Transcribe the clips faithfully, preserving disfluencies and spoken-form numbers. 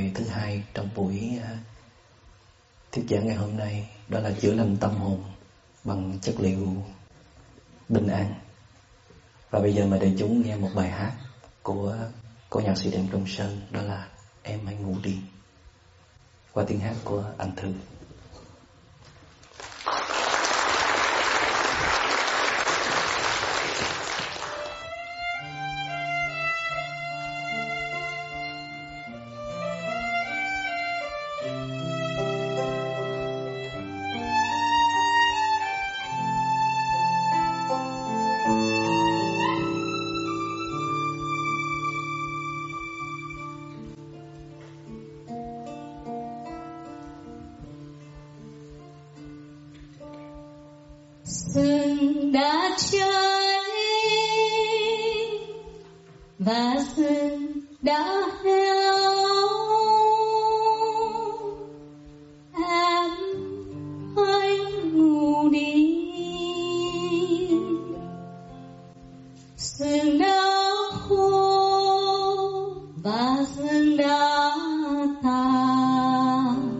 bài thứ hai trong buổi thuyết giảng ngày hôm nay, đó là chữa lành tâm hồn bằng chất liệu bình an. Và bây giờ mời đại chúng nghe một bài hát của cô nhạc sĩ Đệm Công Sơn, đó là Em Hãy Ngủ Đi, qua tiếng hát của anh Thư. Sương đã cháy và sương đã héo, em hãy ngủ đi. Sương đã khô và sương đã tàn,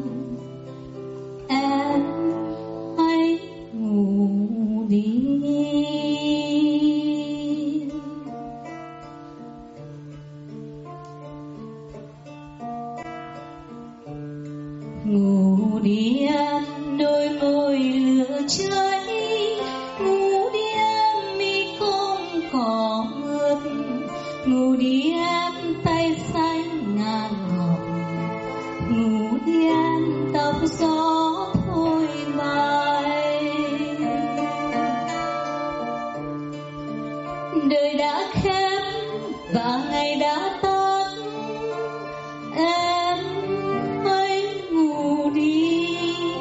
em hãy ngủ đi. Ngủ đi em, đôi môi lửa cháy, ngủ đi em mi không có ướt, ngủ đi em tay xanh ngàn ngọc, ngủ đi em tóc gió thôi bay. Đời đã khép và ngày đã tắt, em hãy ngủ đi.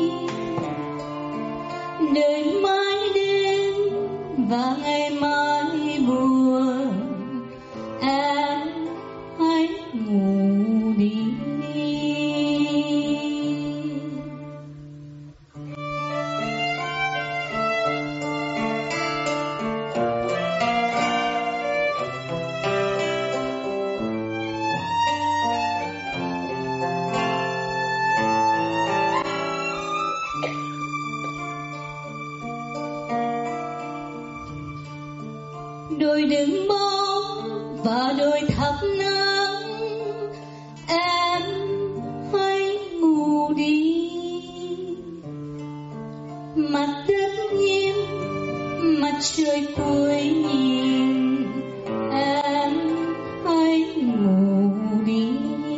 Đời mãi đến và ngày mai buồn, em hãy ngủ đi. Đôi đứng bóng và đôi thắp nắng, em hãy ngủ đi. Mặt đất nghiêng, mặt trời cuối nhìn, em hãy ngủ đi.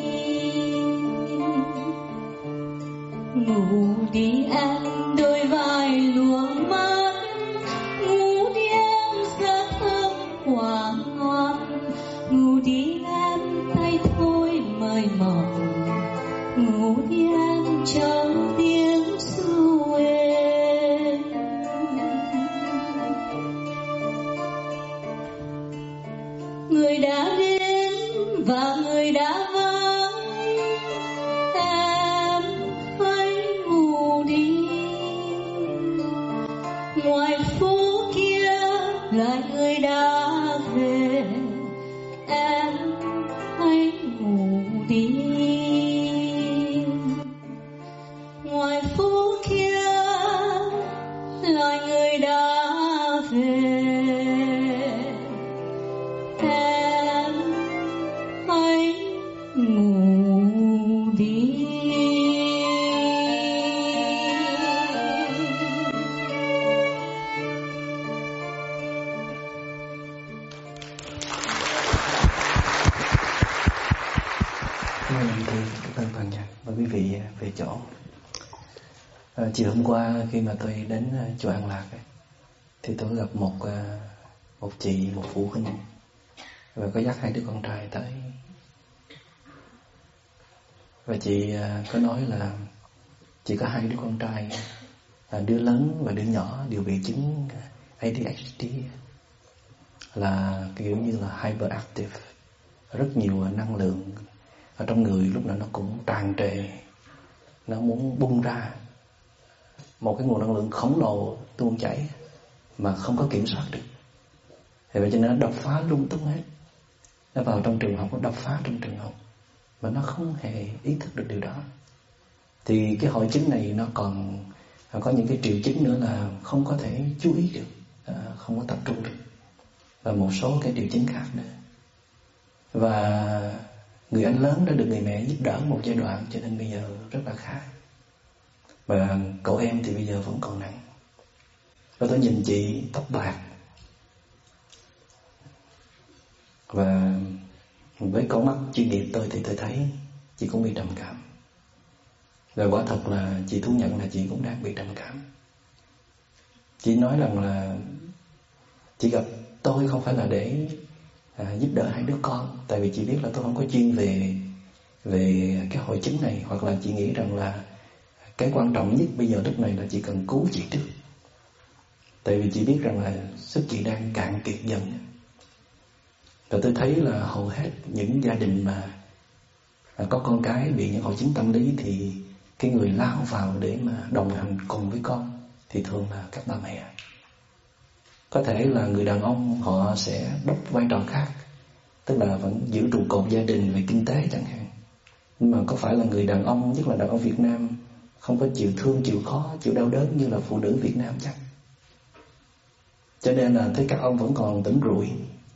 Ngủ đi em, đôi vai lúa mát, ngủ đi em giấc thơm quả ngon, ngủ đi em tay thôi mời mỏi, ngủ đi em trong tiếng ru êm. Người đã đến và người đã vắng, em hãy ngủ đi. Ngoài phố kia lại người đã về, em hãy ngủ đi. Ngoài phố kia lại người đã về, em hãy ngủ đi. Cảm ơn anh Thư, cảm ơn ban nhạc và quý vị về chỗ. À, chiều hôm qua khi mà tôi đến chùa An Lạc ấy, thì tôi gặp một một chị, một phụ huynh, và có dắt hai đứa con trai tới. Và chị có nói là chị có hai đứa con trai, là đứa lớn và đứa nhỏ đều bị chứng A D H D, là kiểu như là hyperactive, rất nhiều năng lượng ở trong người lúc nào nó cũng tràn trề, nó muốn bung ra một cái nguồn năng lượng khổng lồ tuôn chảy mà không có kiểm soát được. Thì vậy cho nên nó đập phá lung tung hết, nó vào trong trường học, nó đập phá trong trường học. mà nó không hề ý thức được điều đó. Thì cái hội chứng này nó còn có những cái triệu chứng nữa là không có thể chú ý được, không có tập trung được, và một số cái triệu chứng khác nữa. Và người anh lớn đã được người mẹ giúp đỡ một giai đoạn, cho nên bây giờ rất là khá. Và cậu em thì bây giờ vẫn còn nặng. Và tôi nhìn chị tóc bạc, và với con mắt chuyên nghiệp tôi thì tôi thấy chị cũng bị trầm cảm. Và quả thật là chị thú nhận là chị cũng đang bị trầm cảm. Chị nói rằng là chị gặp tôi không phải là để à, giúp đỡ hai đứa con, tại vì chị biết là tôi không có chuyên về về cái hội chứng này, hoặc là chị nghĩ rằng là cái quan trọng nhất bây giờ lúc này là chị cần cứu chị trước. Tại vì chị biết rằng là sức chị đang cạn kiệt dần. Và tôi thấy là hầu hết những gia đình mà có con cái bị những hội chứng tâm lý thì cái người lao vào để mà đồng hành cùng với con thì thường là các bà mẹ. Có thể là người đàn ông họ sẽ đóng vai trò khác, tức là vẫn giữ trụ cột gia đình về kinh tế chẳng hạn. Nhưng mà có phải là người đàn ông, nhất là đàn ông Việt Nam, không có chịu thương, chịu khó, chịu đau đớn như là phụ nữ Việt Nam chắc. Cho nên là thấy các ông vẫn còn tỉnh rụi,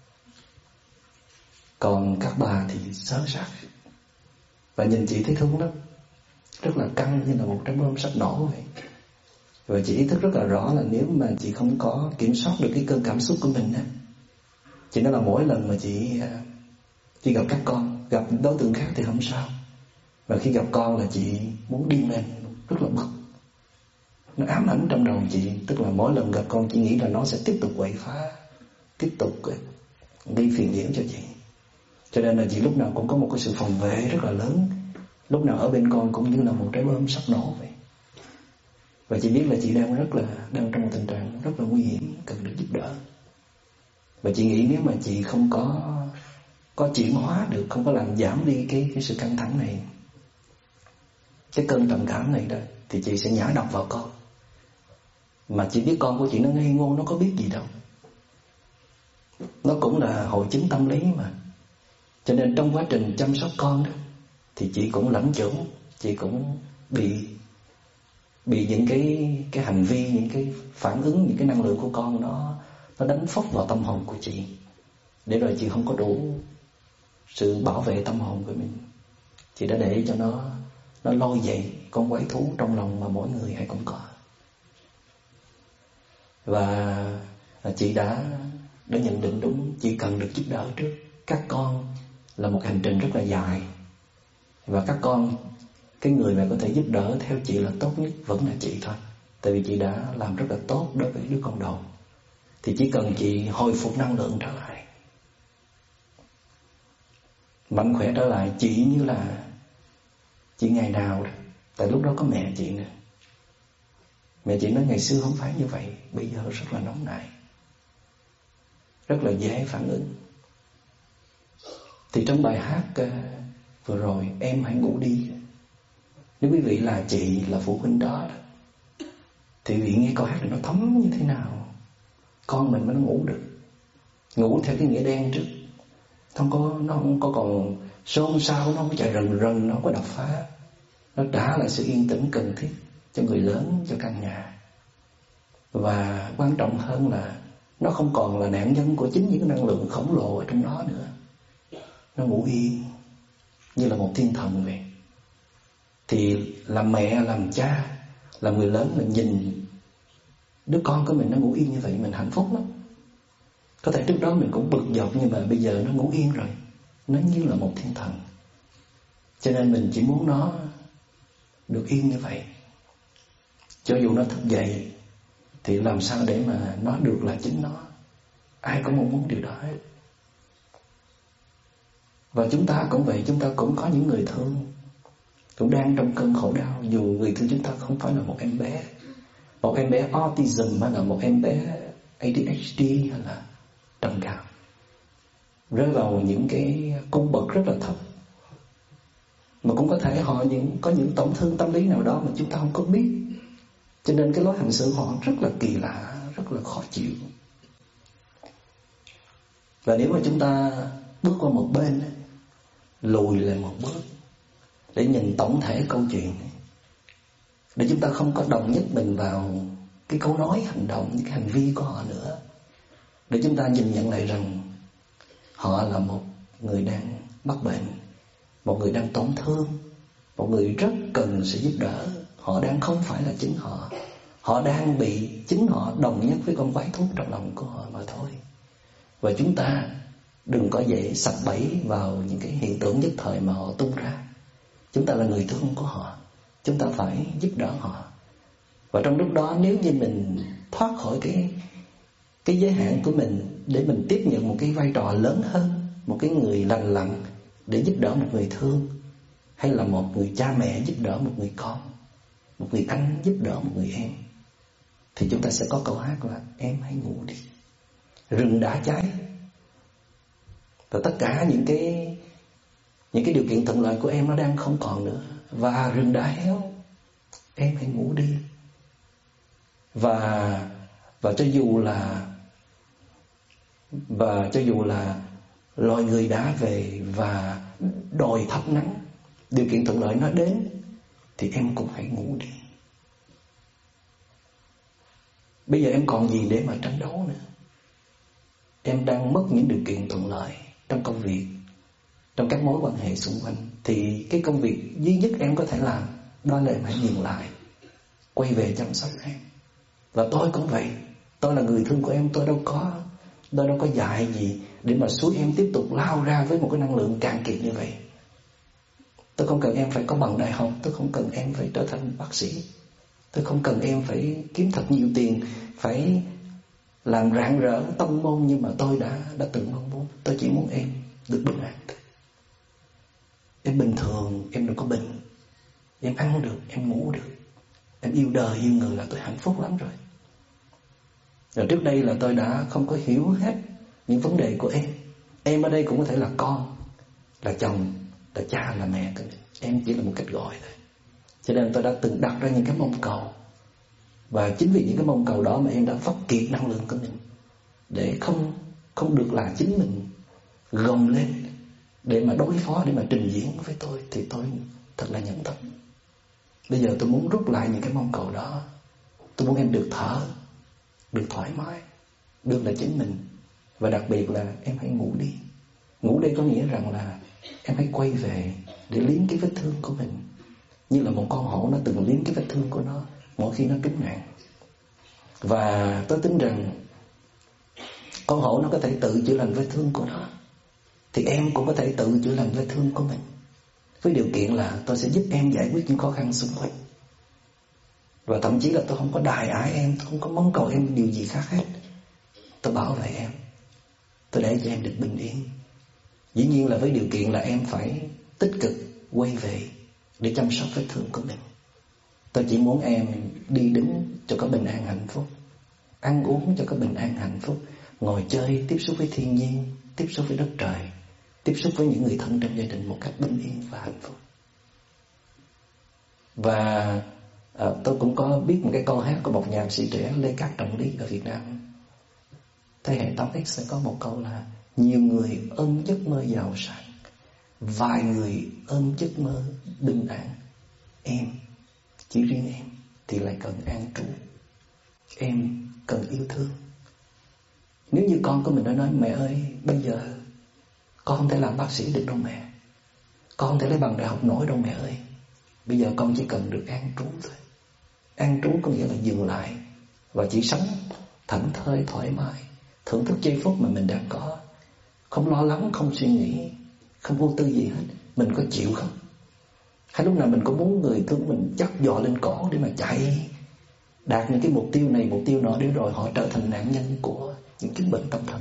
còn các bà thì sớ sát. Và nhìn chị thấy thương lắm, rất là căng, như là một trái bom sắp nổ vậy. Và chị ý thức rất là rõ là nếu mà chị không có kiểm soát được cái cơn cảm xúc của mình á, chị nói là mỗi lần mà chị chị gặp các con, gặp đối tượng khác thì không sao, và khi gặp con là chị muốn điên lên, rất là bực. Nó ám ảnh trong đầu chị, tức là mỗi lần gặp con chị nghĩ là nó sẽ tiếp tục quậy phá, tiếp tục gây phiền nhiễu cho chị. Cho nên là chị lúc nào cũng có một cái sự phòng vệ rất là lớn, lúc nào ở bên con cũng như là một trái bom sắp nổ vậy. Và chị biết là chị đang rất là đang trong một tình trạng rất là nguy hiểm, cần được giúp đỡ. Và chị nghĩ nếu mà chị không có có chuyển hóa được, không có làm giảm đi cái cái sự căng thẳng này, cái cơn trầm cảm này đó, thì chị sẽ nhả độc vào con. Mà chị biết con của chị nó ngây ngô, nó có biết gì đâu. Nó cũng là hội chứng tâm lý mà. Cho nên trong quá trình chăm sóc con đó thì chị cũng lẫn chững, chị cũng bị bị những cái cái hành vi, những cái phản ứng, những cái năng lượng của con nó nó đánh phốc vào tâm hồn của chị, để rồi chị không có đủ sự bảo vệ tâm hồn của mình. Chị đã để cho nó nó lôi dậy con quái thú trong lòng mà mỗi người ai cũng có. Và chị đã đã nhận định đúng, chị cần được giúp đỡ trước. Các con là một hành trình rất là dài, và các con, cái người mà có thể giúp đỡ theo chị là tốt nhất vẫn là chị thôi. Tại vì chị đã làm rất là tốt đối với đứa con đầu. Thì chỉ cần chị hồi phục năng lượng trở lại, mạnh khỏe trở lại, chị như là chị ngày nào đó. Tại lúc đó có mẹ chị nữa. Mẹ chị nói ngày xưa không phải như vậy, bây giờ rất là nóng nảy, rất là dễ phản ứng. Thì trong bài hát uh, vừa rồi, Em Hãy Ngủ Đi, nếu quý vị là chị, là phụ huynh đó, thì quý vị nghe câu hát này nó thấm như thế nào. Con mình mới nó ngủ được, ngủ theo cái nghĩa đen trước, không có, nó không có còn xôn xao, nó không có chạy rần rần, nó không có đập phá. Nó trả lại sự yên tĩnh cần thiết cho người lớn, cho căn nhà. Và quan trọng hơn là nó không còn là nạn nhân của chính những năng lượng khổng lồ ở trong nó nữa. Nó ngủ yên như là một thiên thần vậy. Thì làm mẹ, làm cha, làm người lớn, mình nhìn đứa con của mình nó ngủ yên như vậy, mình hạnh phúc lắm. Có thể trước đó mình cũng bực dọc, nhưng mà bây giờ nó ngủ yên rồi, nó như là một thiên thần. Cho nên mình chỉ muốn nó được yên như vậy. Cho dù nó thức dậy thì làm sao để mà nó được là chính nó. Ai cũng mong muốn điều đó hết. Và chúng ta cũng vậy, chúng ta cũng có những người thương, cũng đang trong cơn khổ đau. Dù người thương chúng ta không phải là một em bé, một em bé autism, hay là một em bé A D H D, hay là trầm cảm, rơi vào những cái cung bậc rất là thấp. Mà cũng có thể họ những có những tổn thương tâm lý nào đó mà chúng ta không có biết. Cho nên cái lối hành xử họ rất là kỳ lạ, rất là khó chịu. Và nếu mà chúng ta bước qua một bên, lùi lại một bước, để nhìn tổng thể câu chuyện, để chúng ta không có đồng nhất mình vào cái câu nói, hành động, những cái hành vi của họ nữa, để chúng ta nhìn nhận lại rằng họ là một người đang mắc bệnh, một người đang tổn thương, một người rất cần sự giúp đỡ. Họ đang không phải là chính họ, họ đang bị chính họ đồng nhất với con quái thú trong lòng của họ mà thôi. Và chúng ta đừng có dễ sập bẫy vào những cái hiện tượng nhất thời mà họ tung ra. Chúng ta là người thương của họ, chúng ta phải giúp đỡ họ. Và trong lúc đó, nếu như mình thoát khỏi cái cái giới hạn của mình để mình tiếp nhận một cái vai trò lớn hơn, một cái người lành lặn để giúp đỡ một người thương, hay là một người cha mẹ giúp đỡ một người con, một người anh giúp đỡ một người em, thì chúng ta sẽ có câu hát là em hãy ngủ đi, rừng đã cháy. Và tất cả những cái những cái điều kiện thuận lợi của em nó đang không còn nữa, và rừng đã héo, em hãy ngủ đi. Và và cho dù là và cho dù là loài người đã về và đòi thắp nắng, điều kiện thuận lợi nó đến, thì em cũng hãy ngủ đi. Bây giờ em còn gì để mà tranh đấu nữa? Em đang mất những điều kiện thuận lợi trong công việc, trong các mối quan hệ xung quanh, thì cái công việc duy nhất em có thể làm đó là em hãy dừng lại, quay về chăm sóc em. Và tôi cũng vậy, tôi là người thương của em, tôi đâu có Tôi đâu có dạy gì để mà xúi em tiếp tục lao ra với một cái năng lượng cạn kiệt như vậy. Tôi không cần em phải có bằng đại học, tôi không cần em phải trở thành bác sĩ, tôi không cần em phải kiếm thật nhiều tiền, phải làm rạng rỡ tông môn như mà tôi đã đã từng mong muốn. Tôi chỉ muốn em được bình an. Em bình thường, em đừng có bệnh, em ăn được, em ngủ được, em yêu đời yêu người là tôi hạnh phúc lắm rồi. Rồi trước đây là tôi đã không có hiểu hết những vấn đề của em. Em ở đây cũng có thể là con, là chồng, là cha, là mẹ của mình. Em chỉ là một cách gọi thôi. Cho nên tôi đã từng đặt ra những cái mong cầu. Và chính vì những cái mong cầu đó mà em đã vắt kiệt năng lượng của mình, để không không được là chính mình gồng lên để mà đối phó, để mà trình diễn với tôi. Thì tôi thật là nhẫn tâm. Bây giờ tôi muốn rút lại những cái mong cầu đó. Tôi muốn em được thở, được thoải mái, được là chính mình. Và đặc biệt là em hãy ngủ đi. Ngủ đây có nghĩa rằng là em hãy quay về để liếm cái vết thương của mình, như là một con hổ nó từng liếm cái vết thương của nó mỗi khi nó trúng nạn. Và tôi tin rằng con hổ nó có thể tự chữa lành vết thương của nó, thì em cũng có thể tự chữa lành vết thương của mình, với điều kiện là tôi sẽ giúp em giải quyết những khó khăn xung quanh. Và thậm chí là tôi không có đài ái em, tôi không có mong cầu em điều gì khác hết. Tôi bảo vệ em, tôi để cho em được bình yên. Dĩ nhiên là với điều kiện là em phải tích cực quay về để chăm sóc vết thương của mình. Tôi chỉ muốn em đi đứng cho có bình an hạnh phúc, ăn uống cho có bình an hạnh phúc, ngồi chơi, tiếp xúc với thiên nhiên, tiếp xúc với đất trời, tiếp xúc với những người thân trong gia đình một cách bình yên và hạnh phúc. Và à, tôi cũng có biết một cái câu hát của một nhạc sĩ trẻ Lê Cát Trọng Lý ở Việt Nam. Thế hệ tám X sẽ có một câu là: nhiều người ôm giấc mơ giàu sang, vài người ôm giấc mơ bình an. Em, chỉ riêng em thì lại cần an trú. Em cần yêu thương. Nếu như con của mình đã nói: mẹ ơi, bây giờ con không thể làm bác sĩ được đâu mẹ, con không thể lấy bằng đại học nổi đâu mẹ ơi, bây giờ con chỉ cần được an trú thôi. An trú có nghĩa là dừng lại và chỉ sống thảnh thơi, thoải mái, thưởng thức giây phút mà mình đang có, không lo lắng, không suy nghĩ, không vô tư gì hết. Mình có chịu không? Hay lúc nào mình có muốn người thương mình dắt dò lên cổ để mà chạy đạt những cái mục tiêu này, mục tiêu nọ, để rồi họ trở thành nạn nhân của những chứng bệnh tâm thần?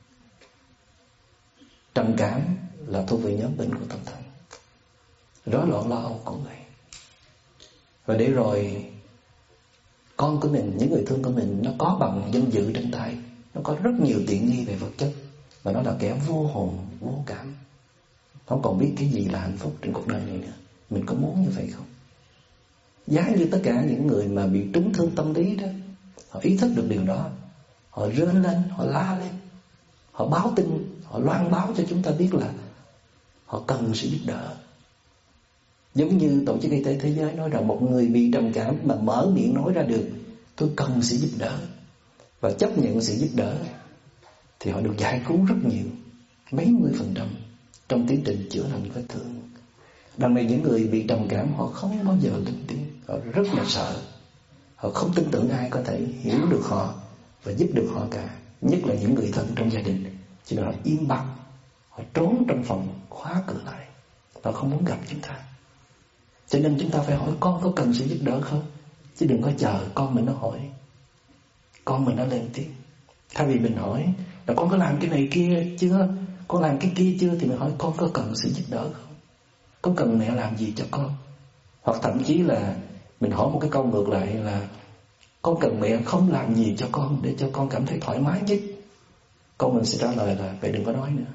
Trầm cảm là thuộc về nhóm bệnh của tâm thần, rối loạn lo âu của người. Và để rồi con của mình, những người thương của mình, nó có bằng danh dự trên tay, nó có rất nhiều tiện nghi về vật chất, và nó là kẻ vô hồn, vô cảm, không còn biết cái gì là hạnh phúc trên cuộc đời này nữa. Mình có muốn như vậy không? Giá như tất cả những người mà bị trúng thương tâm lý đó, họ ý thức được điều đó, họ rên lên, họ la lên, họ báo tin, họ loan báo cho chúng ta biết là họ cần sự giúp đỡ. Giống như Tổ chức Y tế Thế giới nói rằng một người bị trầm cảm mà mở miệng nói ra được tôi cần sự giúp đỡ và chấp nhận sự giúp đỡ thì họ được giải cứu rất nhiều, mấy mươi phần trăm trong tiến trình chữa lành vết thương. Đằng này những người bị trầm cảm họ không bao giờ lên tiếng, họ rất là sợ, họ không tin tưởng ai có thể hiểu được họ và giúp được họ cả, nhất là những người thân trong gia đình. Cho nên họ im bặt, họ trốn trong phòng khóa cửa lại, họ không muốn gặp chúng ta. Cho nên chúng ta phải hỏi con có cần sự giúp đỡ không, chứ đừng có chờ con mình nó hỏi, con mình nó lên tiếng. Thay vì mình hỏi là con có làm cái này kia chưa, con làm cái kia chưa, thì mình hỏi con có cần sự giúp đỡ không, có cần mẹ làm gì cho con. Hoặc thậm chí là mình hỏi một cái câu ngược lại là con cần mẹ không làm gì cho con để cho con cảm thấy thoải mái nhất. Con mình sẽ trả lời là vậy đừng có nói nữa,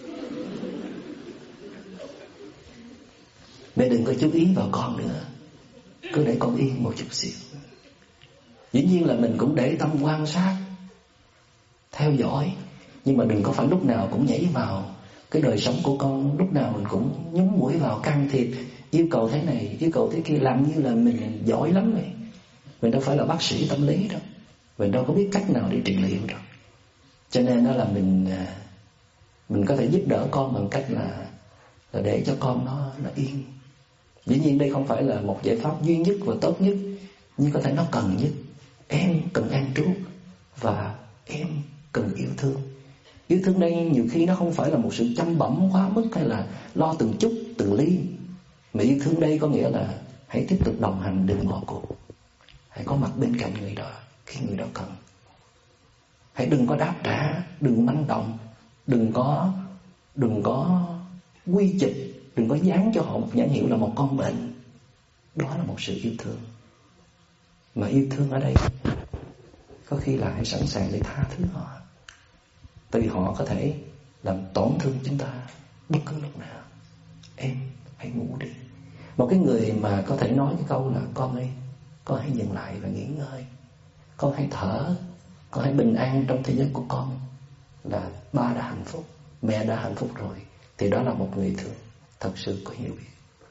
mẹ đừng có chú ý vào con nữa, cứ để con yên một chút xíu. Dĩ nhiên là mình cũng để tâm quan sát, theo dõi, nhưng mà đừng có phải lúc nào cũng nhảy vào cái đời sống của con, lúc nào mình cũng nhúng mũi vào can thiệp, yêu cầu thế này, yêu cầu thế kia, làm như là mình giỏi lắm vậy. Mình đâu phải là bác sĩ tâm lý đâu, mình đâu có biết cách nào để trị liệu đâu. Cho nên đó là mình mình có thể giúp đỡ con bằng cách là là để cho con nó nó yên. Dĩ nhiên đây không phải là một giải pháp duy nhất và tốt nhất, nhưng có thể nó cần nhất. Em cần an trú và em cần yêu thương. Yêu thương đây nhiều khi nó không phải là một sự chăm bẵm quá mức hay là lo từng chút từng ly, mà yêu thương đây có nghĩa là hãy tiếp tục đồng hành, đừng bỏ cuộc. Hãy có mặt bên cạnh người đó khi người đó cần. Hãy đừng có đáp trả, đừng manh động, đừng có đừng có quy chụp, đừng có dán cho họ một nhãn hiệu là một con bệnh. Đó là một sự yêu thương. Mà yêu thương ở đây có khi là hãy sẵn sàng để tha thứ họ, tại vì họ có thể làm tổn thương chúng ta bất cứ lúc nào. Em hãy ngủ đi. Một cái người mà có thể nói cái câu là con ơi, con hãy dừng lại và nghỉ ngơi, con hãy thở, con hãy bình an trong thế giới của con, là ba đã hạnh phúc, mẹ đã hạnh phúc rồi, thì đó là một người thương thật sự có hiểu biết.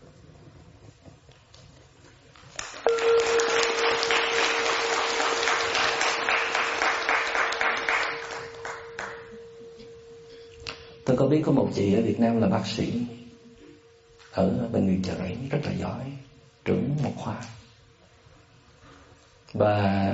Tôi có biết có một chị ở Việt Nam là bác sĩ ở bệnh viện Chợ Rẫy, rất là giỏi, trưởng một khoa. Và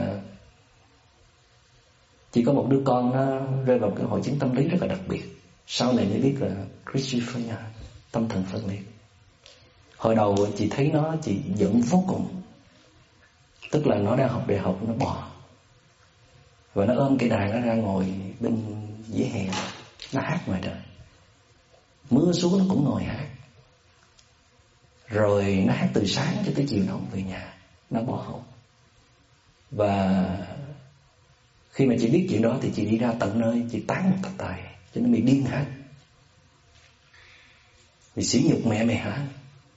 chỉ có một đứa con nó rơi vào cái hội chứng tâm lý rất là đặc biệt. Sau này mới biết là schizophrenia, tâm thần phân liệt. Hồi đầu chị thấy nó, chị giận vô cùng. Tức là nó đang học đại học, nó bỏ, và nó ôm cái đàn nó ra ngồi bên vỉa hè, nó hát ngoài trời. Mưa xuống nó cũng ngồi hát. Rồi nó hát từ sáng cho tới chiều nó không về nhà, nó bỏ học. Và khi mà chị biết chuyện đó thì chị đi ra tận nơi, chị tán một tập tài, cho nên bị điên hát, bị sỉ nhục mẹ mày hả.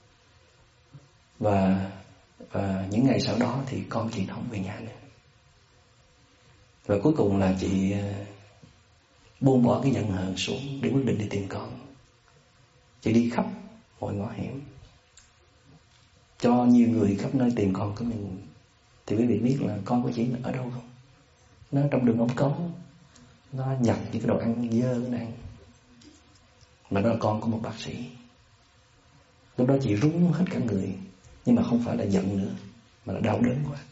Và, và những ngày sau đó thì con chị nó không về nhà nữa. Và cuối cùng là chị buông bỏ cái giận hờn xuống để quyết định đi tìm con. Chị đi khắp mọi ngõ hẻm, cho nhiều người khắp nơi tìm con của mình. Thì quý vị biết là con của chị ở đâu không? Nó trong đường ống cống, nó nhặt những cái đồ ăn dơ nó ăn. Mà đó là con của một bác sĩ. Lúc đó chị run hết cả người, nhưng mà không phải là giận nữa, mà là đau đớn quá.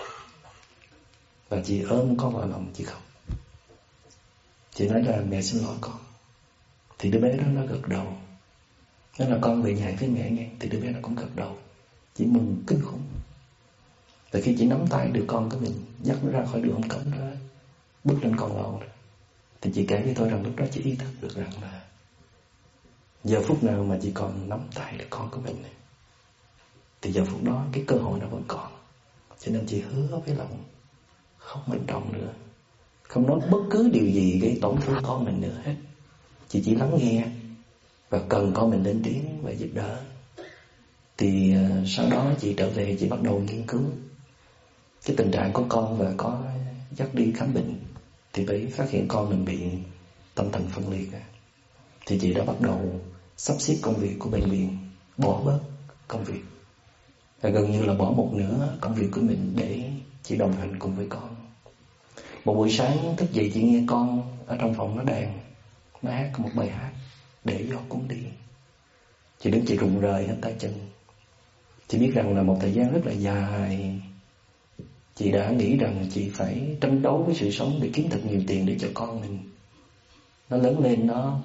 Và chị ôm con vào lòng, chị khóc. Chị nói là mẹ xin lỗi con. Thì đứa bé đó nó gật đầu. Nói là con về nhà với mẹ nghe. Thì đứa bé nó cũng gật đầu. Chị mừng kinh khủng. Và khi chị nắm tay đứa con của mình, dắt nó ra khỏi đường ống cống đó, bước lên con lầu đó, thì chị kể với tôi rằng lúc đó chị ý thức được rằng là giờ phút nào mà chị còn nắm tay đứa con của mình này, thì giờ phút đó cái cơ hội nó vẫn còn. Cho nên chị hứa với lòng không manh động nữa, không nói bất cứ điều gì gây tổn thương con mình nữa hết. Chị chỉ lắng nghe và cần con mình lên tiếng và giúp đỡ. Thì uh, sau đó chị trở về, chị bắt đầu nghiên cứu cái tình trạng của con và có dắt đi khám bệnh. Thì mới phát hiện con mình bị tâm thần phân liệt. Thì chị đã bắt đầu sắp xếp công việc của bệnh viện, bỏ bớt công việc. Và gần như là bỏ một nửa công việc của mình để chị đồng hành cùng với con. Một buổi sáng thức dậy chị nghe con ở trong phòng nó đàn, nó hát một bài hát Để gió cuốn đi. Chị đứng chị rụng rời hết tay chân. Chị biết rằng là một thời gian rất là dài chị đã nghĩ rằng chị phải tranh đấu với sự sống để kiếm thật nhiều tiền để cho con mình nó lớn lên, nó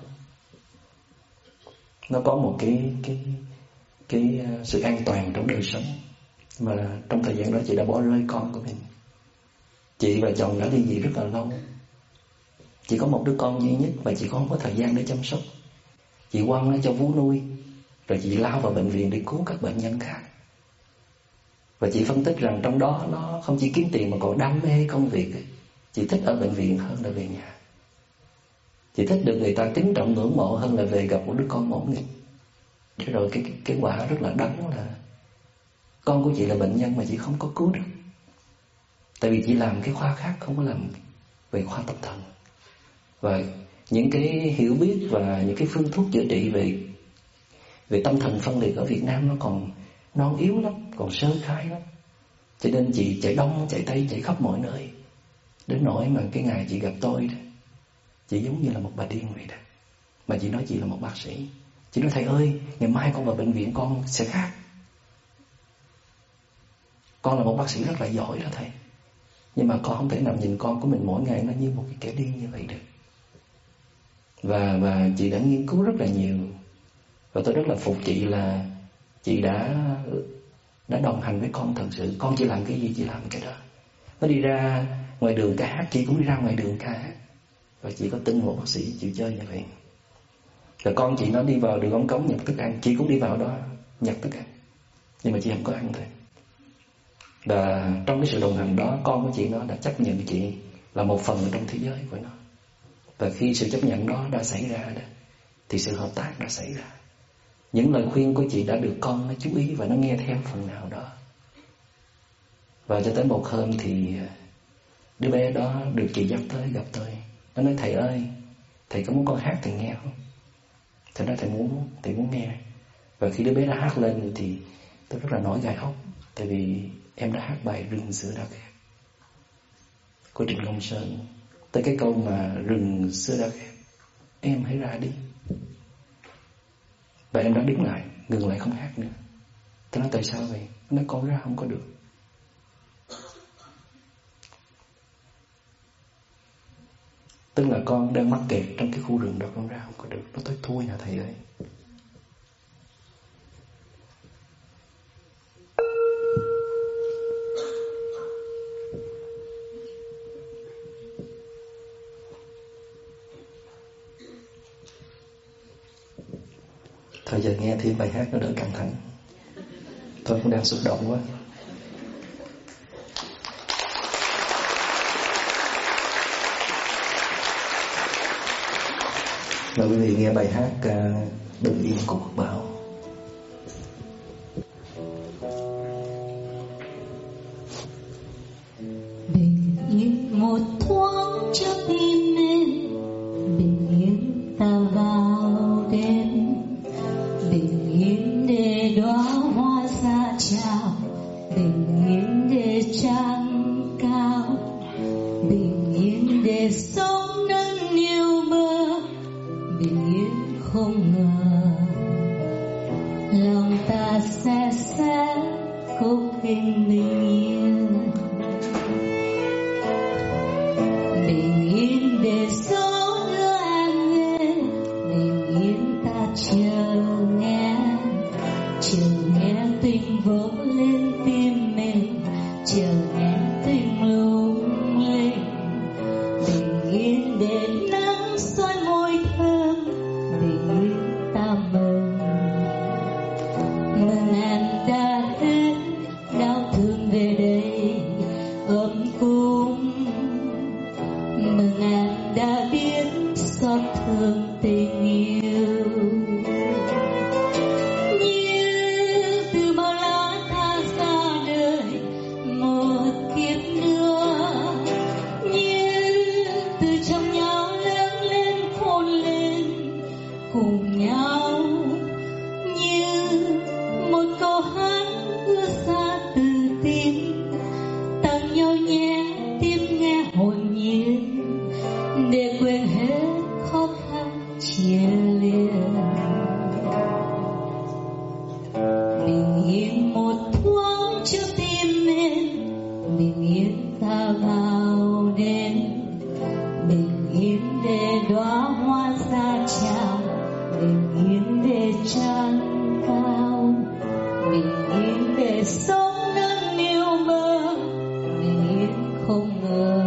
nó có một cái cái cái sự an toàn trong đời sống. Mà trong thời gian đó chị đã bỏ rơi con của mình. Chị và chồng đã ly dị rất là lâu. Chị có một đứa con duy nhất và chị không có thời gian để chăm sóc. Chị quăng nó cho vú nuôi, rồi chị lao vào bệnh viện để cứu các bệnh nhân khác. Và chị phân tích rằng trong đó nó không chỉ kiếm tiền mà còn đam mê công việc. Chị thích ở bệnh viện hơn là về nhà. Chị thích được người ta kính trọng ngưỡng mộ hơn là về gặp một đứa con mẫu nghịch. Thế rồi cái, cái, cái quả rất là đắng là con của chị là bệnh nhân mà chị không có cứu được. Tại vì chị làm cái khoa khác, không có làm về khoa tâm thần. Và những cái hiểu biết và những cái phương thuốc chữa trị về về tâm thần phân liệt ở Việt Nam nó còn non yếu lắm, còn sơ khai lắm. Cho nên chị chạy đông, chạy tây, chạy khắp mọi nơi. Đến nỗi mà cái ngày chị gặp tôi đó, chị giống như là một bà điên vậy đó. Mà chị nói chị là một bác sĩ. Chị nói thầy ơi, ngày mai con vào bệnh viện con sẽ khác. Con là một bác sĩ rất là giỏi đó thầy. Nhưng mà con không thể nào nhìn con của mình mỗi ngày nó như một cái kẻ điên như vậy được. Và, và chị đã nghiên cứu rất là nhiều. Và tôi rất là phục chị là chị đã đã đồng hành với con thật sự. Con chỉ làm cái gì chị làm cái đó. Nó đi ra ngoài đường ca hát, chị cũng đi ra ngoài đường ca hát. Và chị có tin một bác sĩ chịu chơi như vậy. Rồi con chị nó đi vào đường ống cống nhặt thức ăn, chị cũng đi vào đó nhặt thức ăn. Nhưng mà chị không có ăn thôi. Và trong cái sự đồng hành đó, con của chị nó đã chấp nhận chị là một phần trong thế giới của nó. Và khi sự chấp nhận đó đã xảy ra đó, thì sự hợp tác đã xảy ra. Những lời khuyên của chị đã được con nó chú ý và nó nghe theo phần nào đó. Và cho tới một hôm thì đứa bé đó được chị dắt tới gặp tôi. Nó nói thầy ơi, thầy có muốn con hát thầy nghe không? Thầy nói thầy muốn, thầy muốn nghe. Và khi đứa bé đã hát lên thì tôi rất là nổi gai ốc. Tại vì em đã hát bài Rừng Xưa Đã Khép của Trịnh Công Sơn. Tới cái câu mà rừng xưa đã khép, em hãy ra đi. Và em đã đứng lại, ngừng lại không hát nữa. Tôi nói tại sao vậy? Nó nói con ra không có được. Tức là con đang mắc kẹt trong cái khu rừng đó, con ra không có được. Nó tới thui hả thầy ơi? Thôi giờ nghe thêm bài hát nó đỡ căng thẳng. Tôi cũng đang xúc động quá. Mời quý vị nghe bài hát uh, Bình Yên Của Quốc Bảo. Bình yên một thoáng cho tim em, bình yên ta vào đêm, bình yên để đóa hoa ra chào, bình yên để trăng cao, bình yên để sống nâng niu mơ, bình yên không ngờ lòng ta sẽ sẽ cố gắng bình yên, bình yên để gió đưa em về, bình yên ta chờ nghe, chờ nghe tình vỗ lên tim mình, chờ nghe tình lung linh, bình yên để nắng soi môi thơm, bình yên ta mừng, mừng em đã đến, đau thương về đây ấm cúng, mừng em đã biết xót thương tình yêu. Như từ bao lá ta ra đời một kiếp nữa, như từ trong nhau lớn lên khôn lên cùng nhau, như một câu bình yên ta vào đêm, bình yên để đóa hoa ra chào, bình yên để trăng cao, bình yên để sống nâng niu mơ, bình yên không ngờ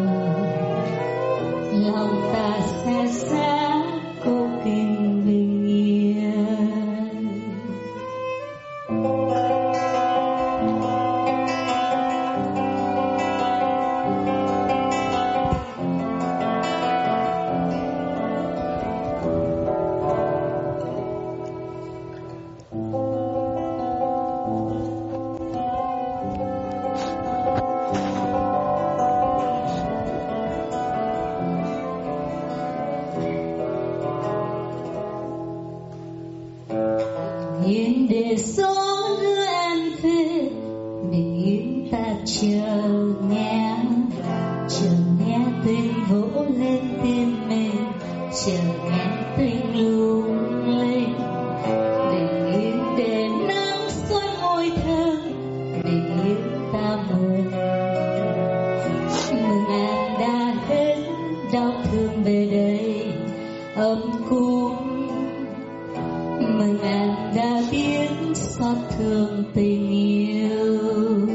lòng ta sẽ xa cô kinh bình yên. Yên để gió đưa em về, bình yên ta chờ nghe, chờ nghe tiếng vỗ lên tim mình, chờ nghe tiếng lung lên, bình yên để nắng xuân môi thơm, bình yên ta mừng, mừng em đã hết đau thương về đây ấm cúng. Mừng em đã biết xót thương tình yêu,